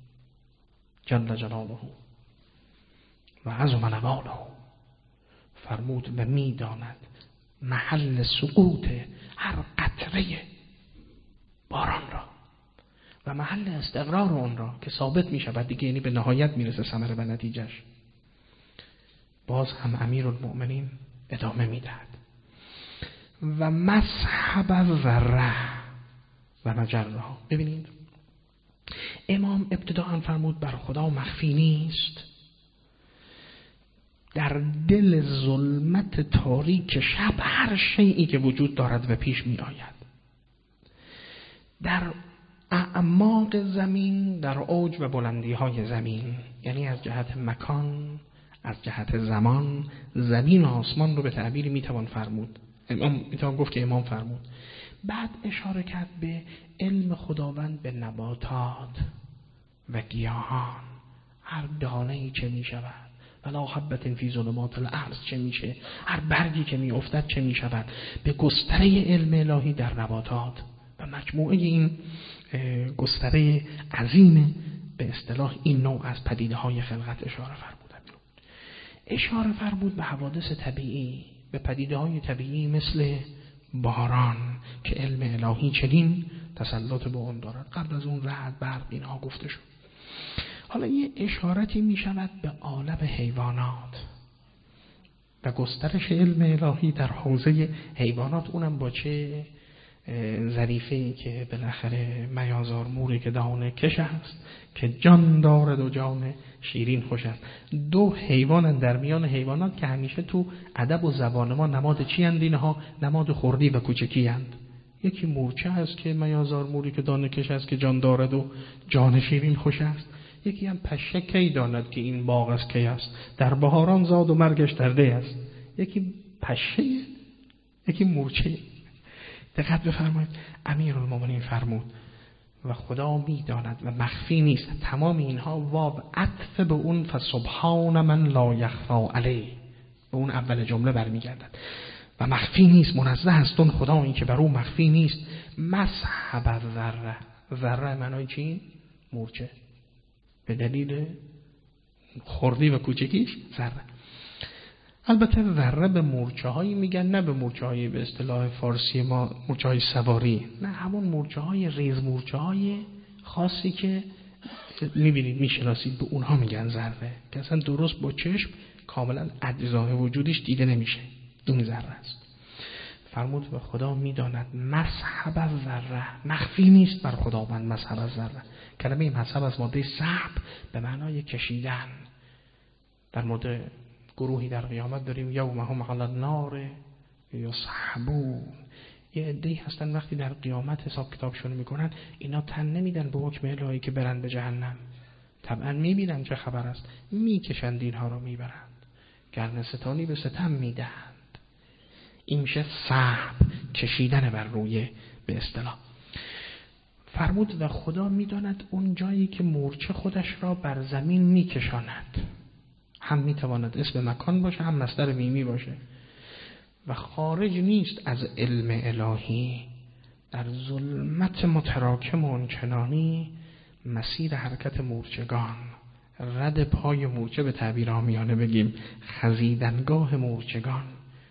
جل جلاله و عظم نواله فرمود و میداند محل سقوط هر قطره باران را و محل استقرار اون را که ثابت می شود دیگه، یعنی به نهایت میرسه ثمره و نتیجهش. باز هم امیرالمؤمنین ادامه میدهد و مسحب ذره و مجرها. ببینید امام ابتداء فرمود بر خدا مخفی نیست در دل ظلمت تاریک شب هر شیئی که وجود دارد و پیش می آید. در اعماق زمین، در اوج و بلندی های زمین، یعنی از جهت مکان، از جهت زمان، زمین و آسمان رو به تعبیری می توان فرمود میتونم گفت که امام فرمود. بعد اشاره کرد به علم خداوند به نباتات و گیاهان، هر دانه‌ای چه میشود، ولا حبة فی ظلمات الارض چه میشه، هر برگی که میافتد چه میشود، به گستره علم الهی در نباتات و مجموعه این گستره عظیم به اصطلاح این نوع از پدیده های خلقت اشاره فرمودند. اشاره فرمود به حوادث طبیعی، به پدیده های طبیعی مثل باران که علم الهی چنین تسلط به اون دارد. قبل از اون رعد، برق، اینها گفته شد. حالا یه اشارتی می شود به عالم حیوانات و گسترش علم الهی در حوزه حیوانات، اونم با چه ظریفه‌ای که بالاخره میازار موری که دانه کش است که جان دارد و جان شیرین خوش است. دو حیوان در میان حیوانات که همیشه تو ادب و زبان ما نماد چی اند؟ اینها نماد خردی و کوچکی اند. یکی مورچه است که میازار موری که دانه کش است که جان دارد و جان شیرین خوش است. یکی هم پشه کی داند که این باغ است کی است، در بهاران زاد و مرگش در دی است. یکی پشه، یکی مورچه. دقت بفرمایید، امیرالمومنین فرمود و خدا میداند و مخفی نیست. تمام اینها واو عطف به اون فسبحان من لا یخفی علیه، به اون اول جمله برمیگردد. و مخفی نیست، منزه است اون خدا این که بر او مخفی نیست. مسحب ذره، ذره معنای چی؟ مورچه، به دلیل خردی و کوچکیش ذره. البته ذره به مورچه هایی میگن، نه به مورچه هایی به اصطلاح فارسی ما مورچه های سواری، نه، همون مورچه های ریز، مورچه های خاصی که میبینید میشناسید، به اونها میگن ذره، که اصلا درست با چشم کاملا اجزای وجودش دیده نمیشه. این ذره است. فرمود و خدا میداند مسحب الذره، مخفی نیست بر خداوند مسحب الذره. کلمه مسحب از ماده سحب به معنای کشیدن. در مورد گروهی در قیامت داریم یوم هم علی النار یسحبون، یه عده‌ای هستن وقتی در قیامت حساب کتابشون میکنن اینا تن نمیدن به حکم الهی که برن به جهنم، طبعا میبینن چه خبر است، میکشند اینها رو میبرند، گرنه ستانی به ستم میدهند. این میشه سحب، کشیدن بر روی به اصطلاح. فرمود و خدا میداند اون جایی که مورچه خودش را بر زمین میکشاند، هم میتواند اسم مکان باشه هم مصدر میمی باشه و خارج نیست از علم الهی. در ظلمت متراکم و آنچنانی مسیر حرکت مورچگان، رد پای مورچه به تعبیر عامیانه بگیم خزیدنگاه مورچگان،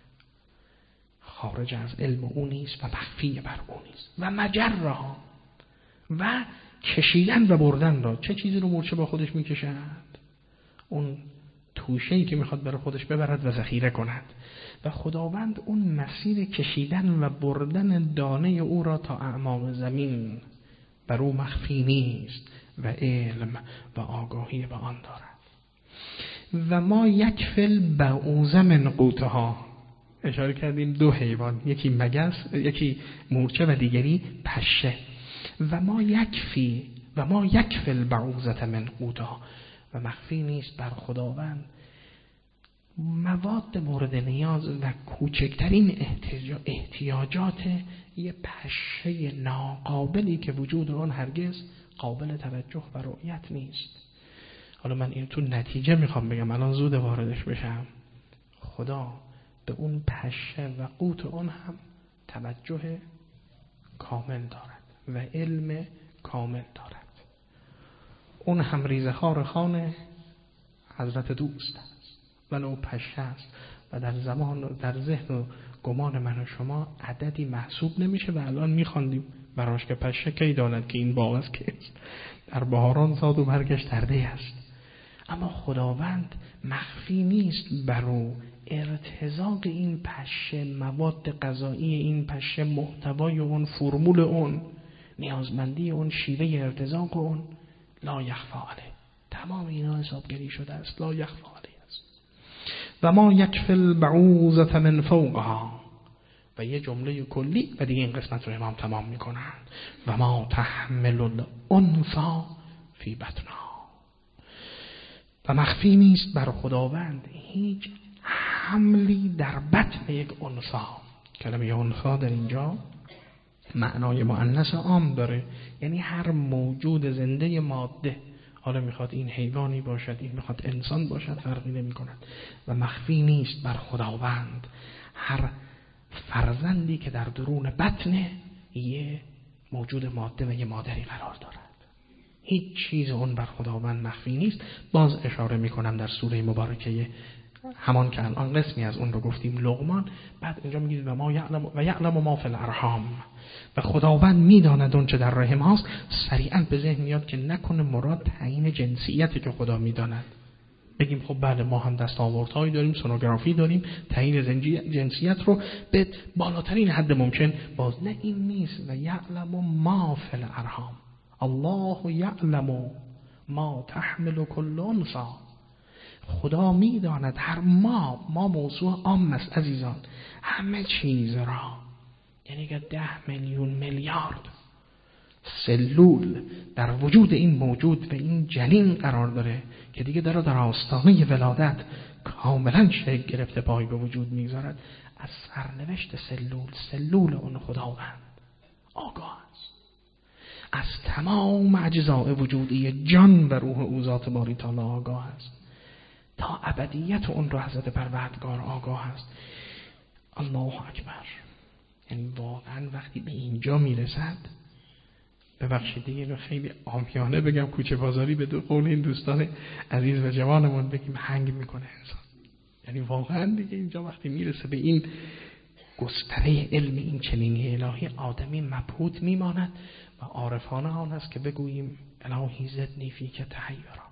خارج از علم او نیست و مخفی بر او نیست. و مجرها، و کشیدن و بردن را. چه چیزی رو مورچه با خودش میکشد؟ اون توشه‌ای که میخواد برای خودش ببرد و ذخیره کند. و خداوند اون مسیر کشیدن و بردن دانه او را تا اعماق زمین بر او مخفی نیست و علم و آگاهی به آن دارد. و ما یکفل بعوضه من قوتها، اشاره کردیم دو حیوان، یکی مگس، یکی مورچه و دیگری پشه. و ما یکفل بعوضه من قوتها، و مخفی نیست بر خداوند مواد مورد نیاز و کوچکترین احتیاجات یه پشه ناقابلی که وجود اون هرگز قابل توجه و رؤیت نیست. حالا من این تو نتیجه میخوام بگم، الان زود واردش بشم. خدا به اون پشه و قوت اون هم توجه کامل دارد و علم کامل دارد. اون هم ریزخوار خانه حضرت دوست است ولو پشه است و در زمان و در ذهن و گمان من و شما عددی محسوب نمیشه و الان میخواندیم براش که پشه کی داند که این باغ است که در بهاران زاد و برگشت در دی است. اما خداوند مخفی نیست بر او ارتزاق این پشه، مواد غذایی این پشه، محتوای اون، فرمول اون، نیازمندی اون، شیوه ارتزاق اون، لا یخفی علیه. تمام اینا حسابگری شده است، لا یخفی علیه است. و ما یکفل بعوضة من فوقها، و یه جمله کلی و دیگه این قسمت رو امام تمام میکنن. و ما تحمل الانثی فی بطنها، و مخفی نیست بر خداوند هیچ حملی در بطن یک انثی. کلمه انثی در اینجا معنای مؤنث عام داره، یعنی هر موجود زنده ماده، حالا میخواد این حیوانی باشد، این میخواد انسان باشد، فرقی نمی کند و مخفی نیست بر خداوند هر فرزندی که در درون بطن یه موجود ماده و یه مادری قرار دارد. هیچ چیز اون بر خداوند مخفی نیست. باز اشاره میکنم در سوره مبارکه همان که الان قسمی از اون رو گفتیم، لقمان، بعد اینجا میگید و یعلم ما فی الارحام، و خداوند میداند اون چه در رحم هاست. سریعا به ذهن میاد که نکنه مراد تعیین جنسیتی که خدا میداند. بگیم خب بله ما هم دستاوردهایی داریم، سونوگرافی داریم، تعیین جنسیت رو به بالاترین حد ممکن. باز نه، این نیست. و یعلم ما فی الارحام، الله یعلم ما تحمل کل انثی. خدا میداند هر ما موضوع عام است عزیزان، همه چیز را، یعنی که 10 میلیون میلیارد سلول در وجود این موجود و این جنین قرار داره که دیگه داره در آستانه ولادت کاملا شکل گرفته پای به وجود میگذارد. از سرنوشت سلول اون خداوند آگاه است. از تمام اجزاء وجودی جان و روح او ذات باری تعالی آگاه است. تا ابدیت اون رو حضرت پروردگار آگاه است. الله اکبر. یعنی واقعا وقتی به اینجا میرسد، ببخشید دیگه اینو خیلی عامیانه بگم، کوچه بازاری به دو قول این دوستان عزیز و جوانمون بگیم، هنگ میکنه انسان. یعنی واقعا دیگه اینجا وقتی میرسه به این گستره علم، این چنینی الهی، آدمی مبهوت میماند و عارفانه آن است که بگوییم الهی زدنی فیک تحیرا،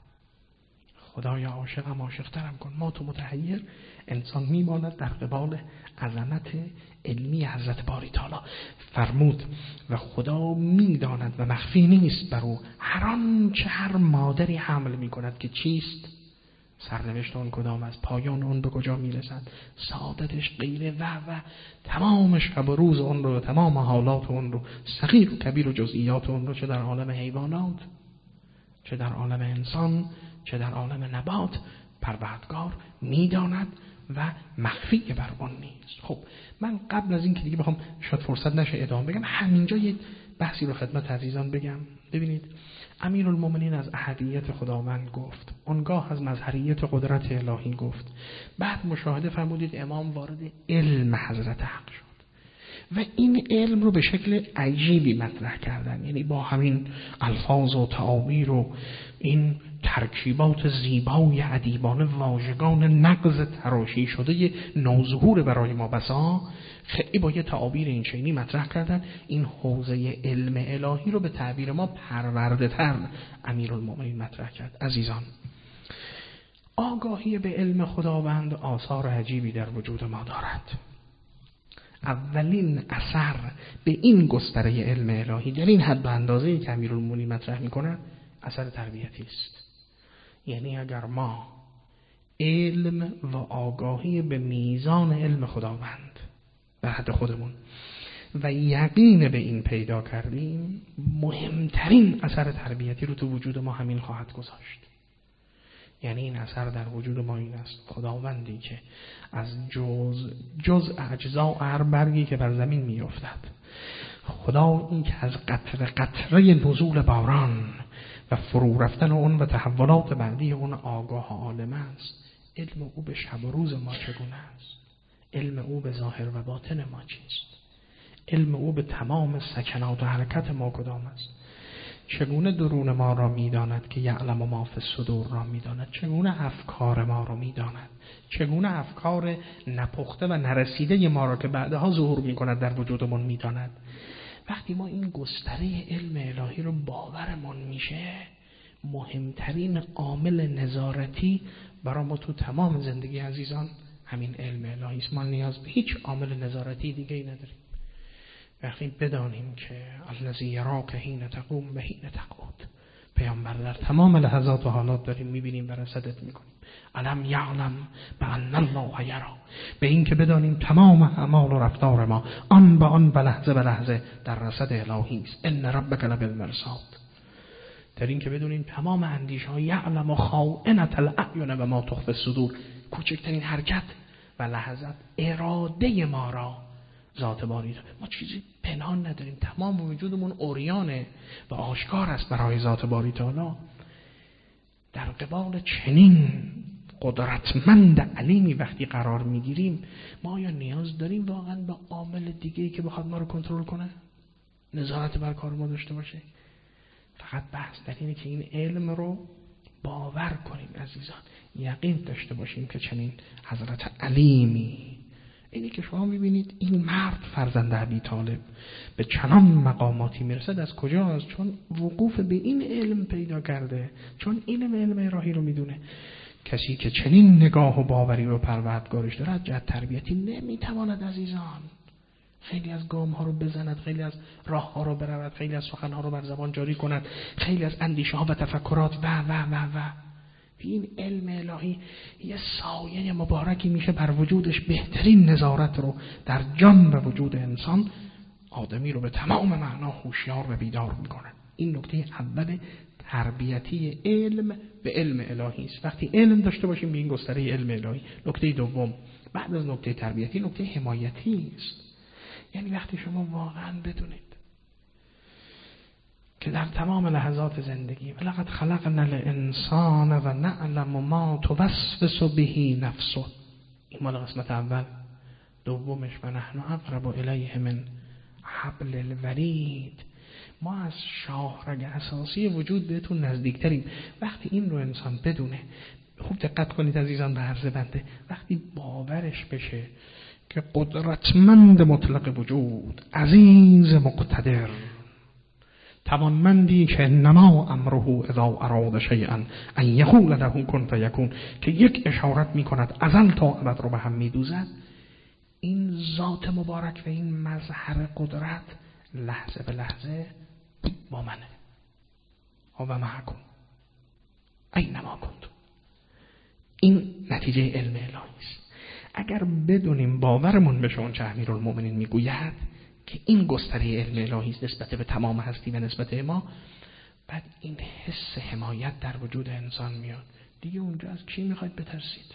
خدایا عاشقم عاشق‌ترم کن. ما تو متحیر، انسان میماند در قبال عظمت علمی حضرت باری تعالی. فرمود و خدا میداند و مخفی نیست بر او هر آنچه هر مادری حمل میکند که چیست، سرنوشت اون کدام است، پایان اون به کجا میرسد، سعادتش غیره و تمام شب و روز اون رو، تمام حالات اون رو، صغیر و کبیر و جزئیات اون رو، چه در عالم حیوانات، چه در عالم انسان، چه در عالم نبات، پروردگار میداند و مخفی بر آن نیست. خب من قبل از این که دیگه بخوام شاید فرصت نشه ادامه بگم، همینجا یه بحثی رو خدمت عزیزان بگم. ببینید امیرالمومنین از احدیت خداوند گفت، اونگاه از مظهریت قدرت الهی گفت، بعد مشاهده فرمودید امام وارد علم حضرت حق شد و این علم رو به شکل عجیبی مطرح کردن، یعنی با همین الفاظ و تعابیر و این ترکیبات زیبای ادیبانه، واژگان نغز تراشی شده نوظهور برای ما بسا، خیلی با یه تعابیر این چنینی مطرح کردن. این حوزه علم الهی رو به تعبیر ما پرورده تر امیرالمومنین مطرح کرد. عزیزان، آگاهی به علم خداوند آثار عجیبی در وجود ما دارد. اولین اثر به این گستره علم الهی در این حد و اندازه‌ای که امیرالمومنین مطرح می‌کنه، اثر تربیتی است. یعنی اگر ما علم و آگاهی به میزان علم خداوند به حد خودمون و یقین به این پیدا کردیم، مهمترین اثر تربیتی رو تو وجود ما همین خواهد گذاشت. یعنی این اثر در وجود ما این است: خداوندی که از جز اجزا هر برگی که بر زمین می افتد، خدا این که از قطره قطره نزول باران و فرو رفتن اون و تحولات بعدی اون آگاه و عالم است. علم او به شب و روز ما چگونه است، علم او به ظاهر و باطن ما چیست، علم او به تمام سکنات و حرکت ما کدام است، چگونه درون ما را میداند که یعلم ما فی الصدور را میداند، چگونه افکار ما را میداند، چگونه افکار نپخته و نرسیده ما را که بعدها ظهور میکند در وجودمون میداند. وقتی ما این گستره علم الهی رو باورمون میشه، مهمترین عامل نظارتی برای ما تو تمام زندگی عزیزان همین علم الهی است. ما نیاز به هیچ عامل نظارتی دیگه ای نداریم. وقتی بدانیم که الذی یراک حین تقوم و حین تقعد، پیامبر در تمام لحظات و حالات داریم میبینیم و رصدت میکنیم. الم یعلم بان الله یرا، به این که بدانیم تمام اعمال و رفتار ما آن به آن به لحظه به لحظه در رصد الهی است. ان ربک لبالمرصاد، در این که بدونیم تمام اندیشه ها یعلم خائنة الاعین و ما تخفی الصدور، کوچکترین حرکت و لحظت اراده ما را ذات باری تعالی. ما چیزی پنهان نداریم، تمام وجودمون عریانه و آشکار است برای ذات باری تعالی. در قبال چنین قدرتمند علیمی وقتی قرار میگیریم، ما آیا نیاز داریم واقعا به عامل دیگه‌ای که بخواد ما رو کنترل کنه، نظارت بر کار ما داشته باشه؟ فقط بحث در اینه که این علم رو باور کنیم عزیزان، یقین داشته باشیم که چنین حضرت علیمی، اینی که شما میبینید این مرد فرزند ابی طالب به چنان مقاماتی میرسد، از کجاست؟ چون وقوف به این علم پیدا کرده، چون علم الهی رو میدونه. کسی که چنین نگاه و باوری رو پروردگارش داره از جهت تربیتی نمیتواند عزیزان خیلی از گام ها رو بزند، خیلی از راه ها رو برود، خیلی از سخن ها رو بر زبان جاری کند، خیلی از اندیشه ها و تفکرات و این علم الهی یه سایه مبارکی میشه بر وجودش، بهترین نظارت رو در جان و وجود انسان، آدمی رو به تمام معنا هوشیار و بیدار میکنه. این نکته اول تربیتی علم به علم الهی است. وقتی علم داشته باشیم به این گستره علم الهی. نکته دوم بعد از نکته تربیتی، نکته حمایتی است. یعنی وقتی شما واقعا بدونید که در تمام لحظات زندگی ولقد خلقنا الانسان و نعلم ما توسوس به نفسه، این مال قسمت اول. دومش و نحن اقرب الیه من حبل الورید، ما از شاهرگ اساسی وجود بهتون نزدیکتریم. وقتی این رو انسان بدونه، خوب دقت کنید عزیزان به عرض بنده، وقتی باورش بشه که قدرتمند مطلق وجود، عزیز مقتدر، توانمندی که انما امره اذا اراد شیئا ان یقول له کن فیکون، که یک اشارت میکند ازل تا ابد رو به هم میدوزد، این ذات مبارک و این مظهر قدرت لحظه به لحظه با منه و معکم اینما کنتم. این نتیجه علم الهی است. اگر بدونیم باورمون بشه اون چه امیرالمومنین میگوید که این گستره علم الهی است نسبت به تمام هستی و نسبت ما، بعد این حس حمایت در وجود انسان میاد. دیگه اونجا از کی میخواید بترسید؟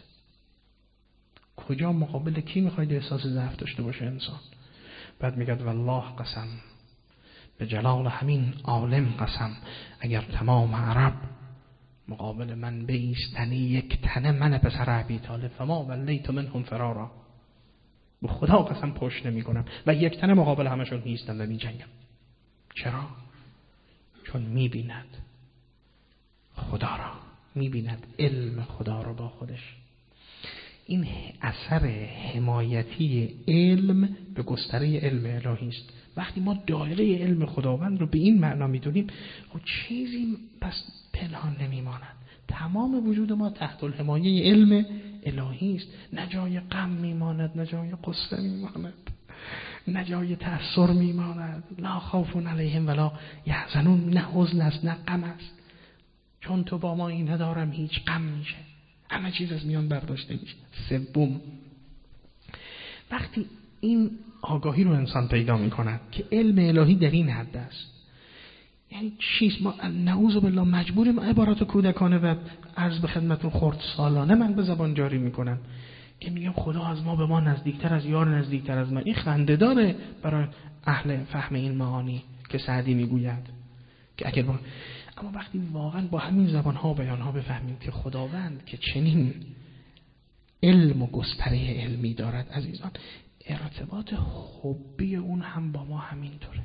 کجا مقابل کی میخواید احساس ضعف داشته باشه انسان؟ بعد میگه والله قسم، به جلال همین عالم قسم، اگر تمام عرب مقابل من بایستنی یک تنه من پسر ابی طالب، فما ولیت منهم فرارا، به خدا قسم پشت نمی کنم و یک تنه مقابل همشون نیستم و می جنگم. چرا؟ چون می بیند خدا را، می بیند علم خدا را با خودش. این اثر حمایتی علم به گستره علم الهی است. وقتی ما دایره علم خداوند رو به این معنا میدونیم، خب چیزی پس پنهان نمیماند. تمام وجود ما تحت الحمایه علم الهی است. نه جای غم میماند، نه جای قصه میماند، نه جای تأثر میماند. لا خوف علیهم ولا یحزنون، نه حزن است نه غم است. چون تو با ما این ندارم هیچ غم میشه، همه چیز از میان برداشته میشه. سوم، وقتی این آگاهی رو انسان پیدا میکند که علم الهی در این حد است، یعنی چیست؟ ما نعوذ بالله مجبوریم عبارات کودکانه و عرض به خدمتون خرد سالانه من به زبان جاری میکنم که میگم خدا از ما به ما نزدیکتر از یار، نزدیکتر از من. این خنده داره برای اهل فهم این معانی که سعدی میگوید که اگر اما وقتی واقعا با همین زبانها و بیانها بفهمیم که خداوند که چنین علم و گستره علمی دارد عزیزان، ارتباط حبی اون هم با ما همینطوره.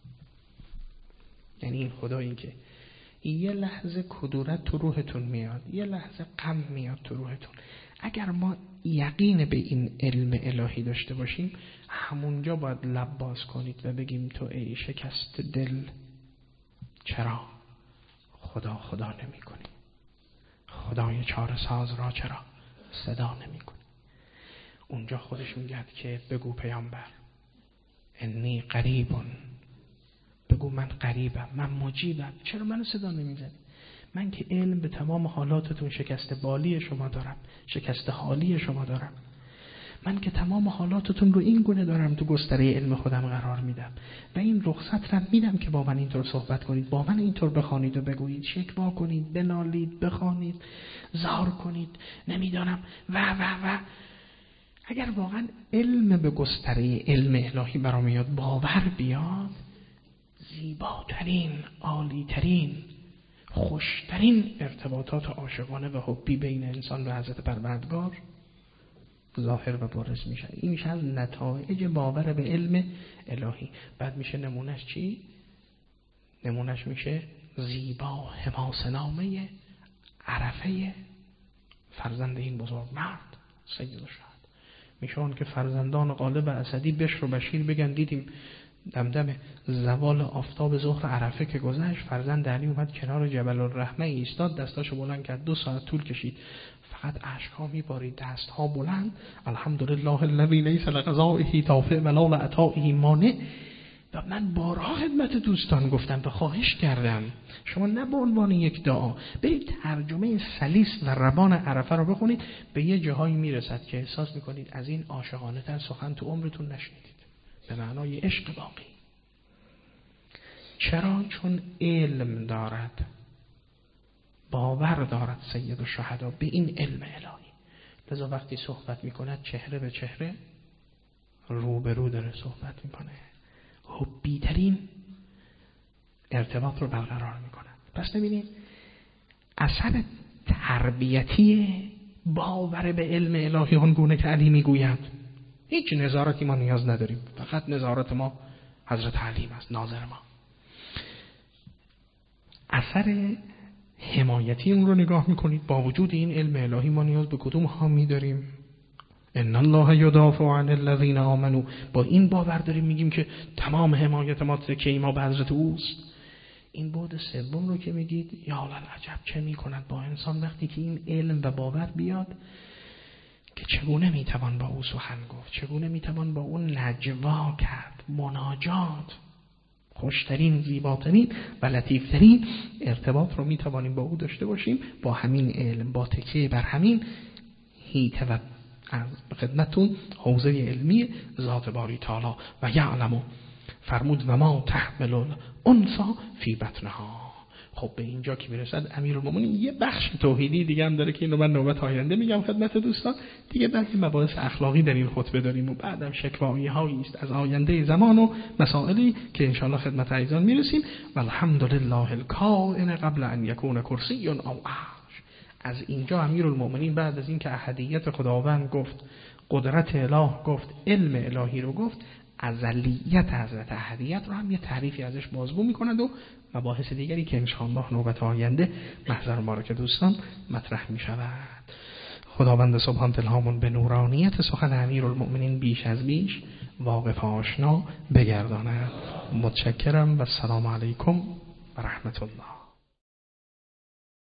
یعنی این خدایی که یه لحظه کدورت تو روحتون میاد، یه لحظه غم میاد تو روحتون، اگر ما یقین به این علم الهی داشته باشیم، همونجا باید لب باز کنید و بگیم تو ای شکست دل، چرا خدا نمی کنی؟ خدای چاره ساز را چرا صدا نمی کنی؟ اونجا خودش میگه که بگو پیامبر انی قریبون، بگو من قریبم، من مجیبم، چرا منو صدا نمیزنی؟ من که علم به تمام حالاتتون، شکست بالی شما دارم، شکست حالی شما دارم، من که تمام حالاتتون رو این گونه دارم تو گستره علم خودم قرار میدم و این رخصت رو میدم که با من اینطور صحبت کنید، با من اینطور بخوانید و بگویید، شکوا کنید، بنالید، بخوانید، زار کنید، نمیدانم و اگر واقعا علم به گستره علم الهی برام میاد، باور بیاد، زیباترین، عالیترین، خوشترین ارتباطات عاشقانه و حبی بین انسان و حضرت پروردگار ظاهر و بارز میشه. این میشه از نتایج باور به علم الهی. بعد میشه نمونش چی؟ نمونش میشه زیبا حماسه‌نامه عرفه فرزند این بزرگ مرد سید الشهدا. میشه اون که فرزندان غالب اسدی بشر و بشیر بگن دیدیم دمدم زوال آفتاب ظهر عرفه که گذشت، فرزند علی اومد کنار جبل الرحمه ایستاد، دستاشو بلند کرد، 2 ساعت طول کشید، فقط اشک‌ها میبارید، دست‌ها بلند، الحمدلله الذی لیس لقضائه دافع ولا لعطائه مانع. و من بارها خدمت دوستان گفتم و خواهش کردم شما نه به عنوان یک دعا برید ترجمه سلیس و ربان عرفه رو بخونید، به یه جاهایی میرسد که احساس میکنید از این عاشقانه تر سخن تو عمرتون نشنیدید، به معنای عشق باقی. چرا؟ چون علم دارد، باور دارد سید الشهدا به این علم الهی. لذا وقتی صحبت میکند چهره به چهره، رو به رو داره صحبت میکنه، حبی ترین ارتباط رو برقرار میکنه. پس ببینید اثر تربیتی باور به علم الهی اون گونه که علی میگوید، هیچ نظارتی ما نیاز نداریم، فقط نظارت ما حضرت علی است، ناظر ما. اثر حمایتی اون رو نگاه میکنید، با وجود این علم الهی ما نیاز به کدوم حامی داریم؟ ان الله یدافع عن الذین آمنوا. با این باور داریم میگیم که تمام حمایت ما تکیه ما به حضرت اوست. این بعد سوم رو که میگید یا للعجب چه میکند با انسان وقتی که این علم و باور بیاد که چگونه میتوان با او سخن گفت، چگونه میتوان با اون نجوا کرد، مناجات، خوشترین، زیباترین و لطیفترین ارتباط رو میتوانیم با او داشته باشیم با همین علم، با تکیه بر همین هیته و از خدمتون حوزه علمی ذات باری تعالی. و یعلم فرمود و ما تحمل الانثی فی بطنها. خب به اینجا که میرسد امیرالمومنین یه بخش توحیدی دیگه هم داره که اینو من نوبت آینده میگم خدمت دوستان. دیگه بعضی مباحث اخلاقی در این خطبه داریم و بعدم شکوایی هایی است از آینده زمان و مسائلی که انشالله خدمت عزیزان میرسیم. و الحمدلله الکائن قبل ان یکون کرسی او عرش. از اینجا امیرالمومنین بعد از اینکه احدیت خداوند گفت، قدرت اله گفت، علم الهی رو گفت، ازلیت حضرت احدیت رو هم یه تعریفی ازش بازگو میکند و مباحث دیگری که انشاءالله نوبت آینده محضر مبارک دوستان مطرح میشود. خداوند سبحان الهامون به نورانیت سخن امیرالمومنین بیش از بیش واقف آشنا بگرداند. متشکرم و السلام علیکم و رحمت الله.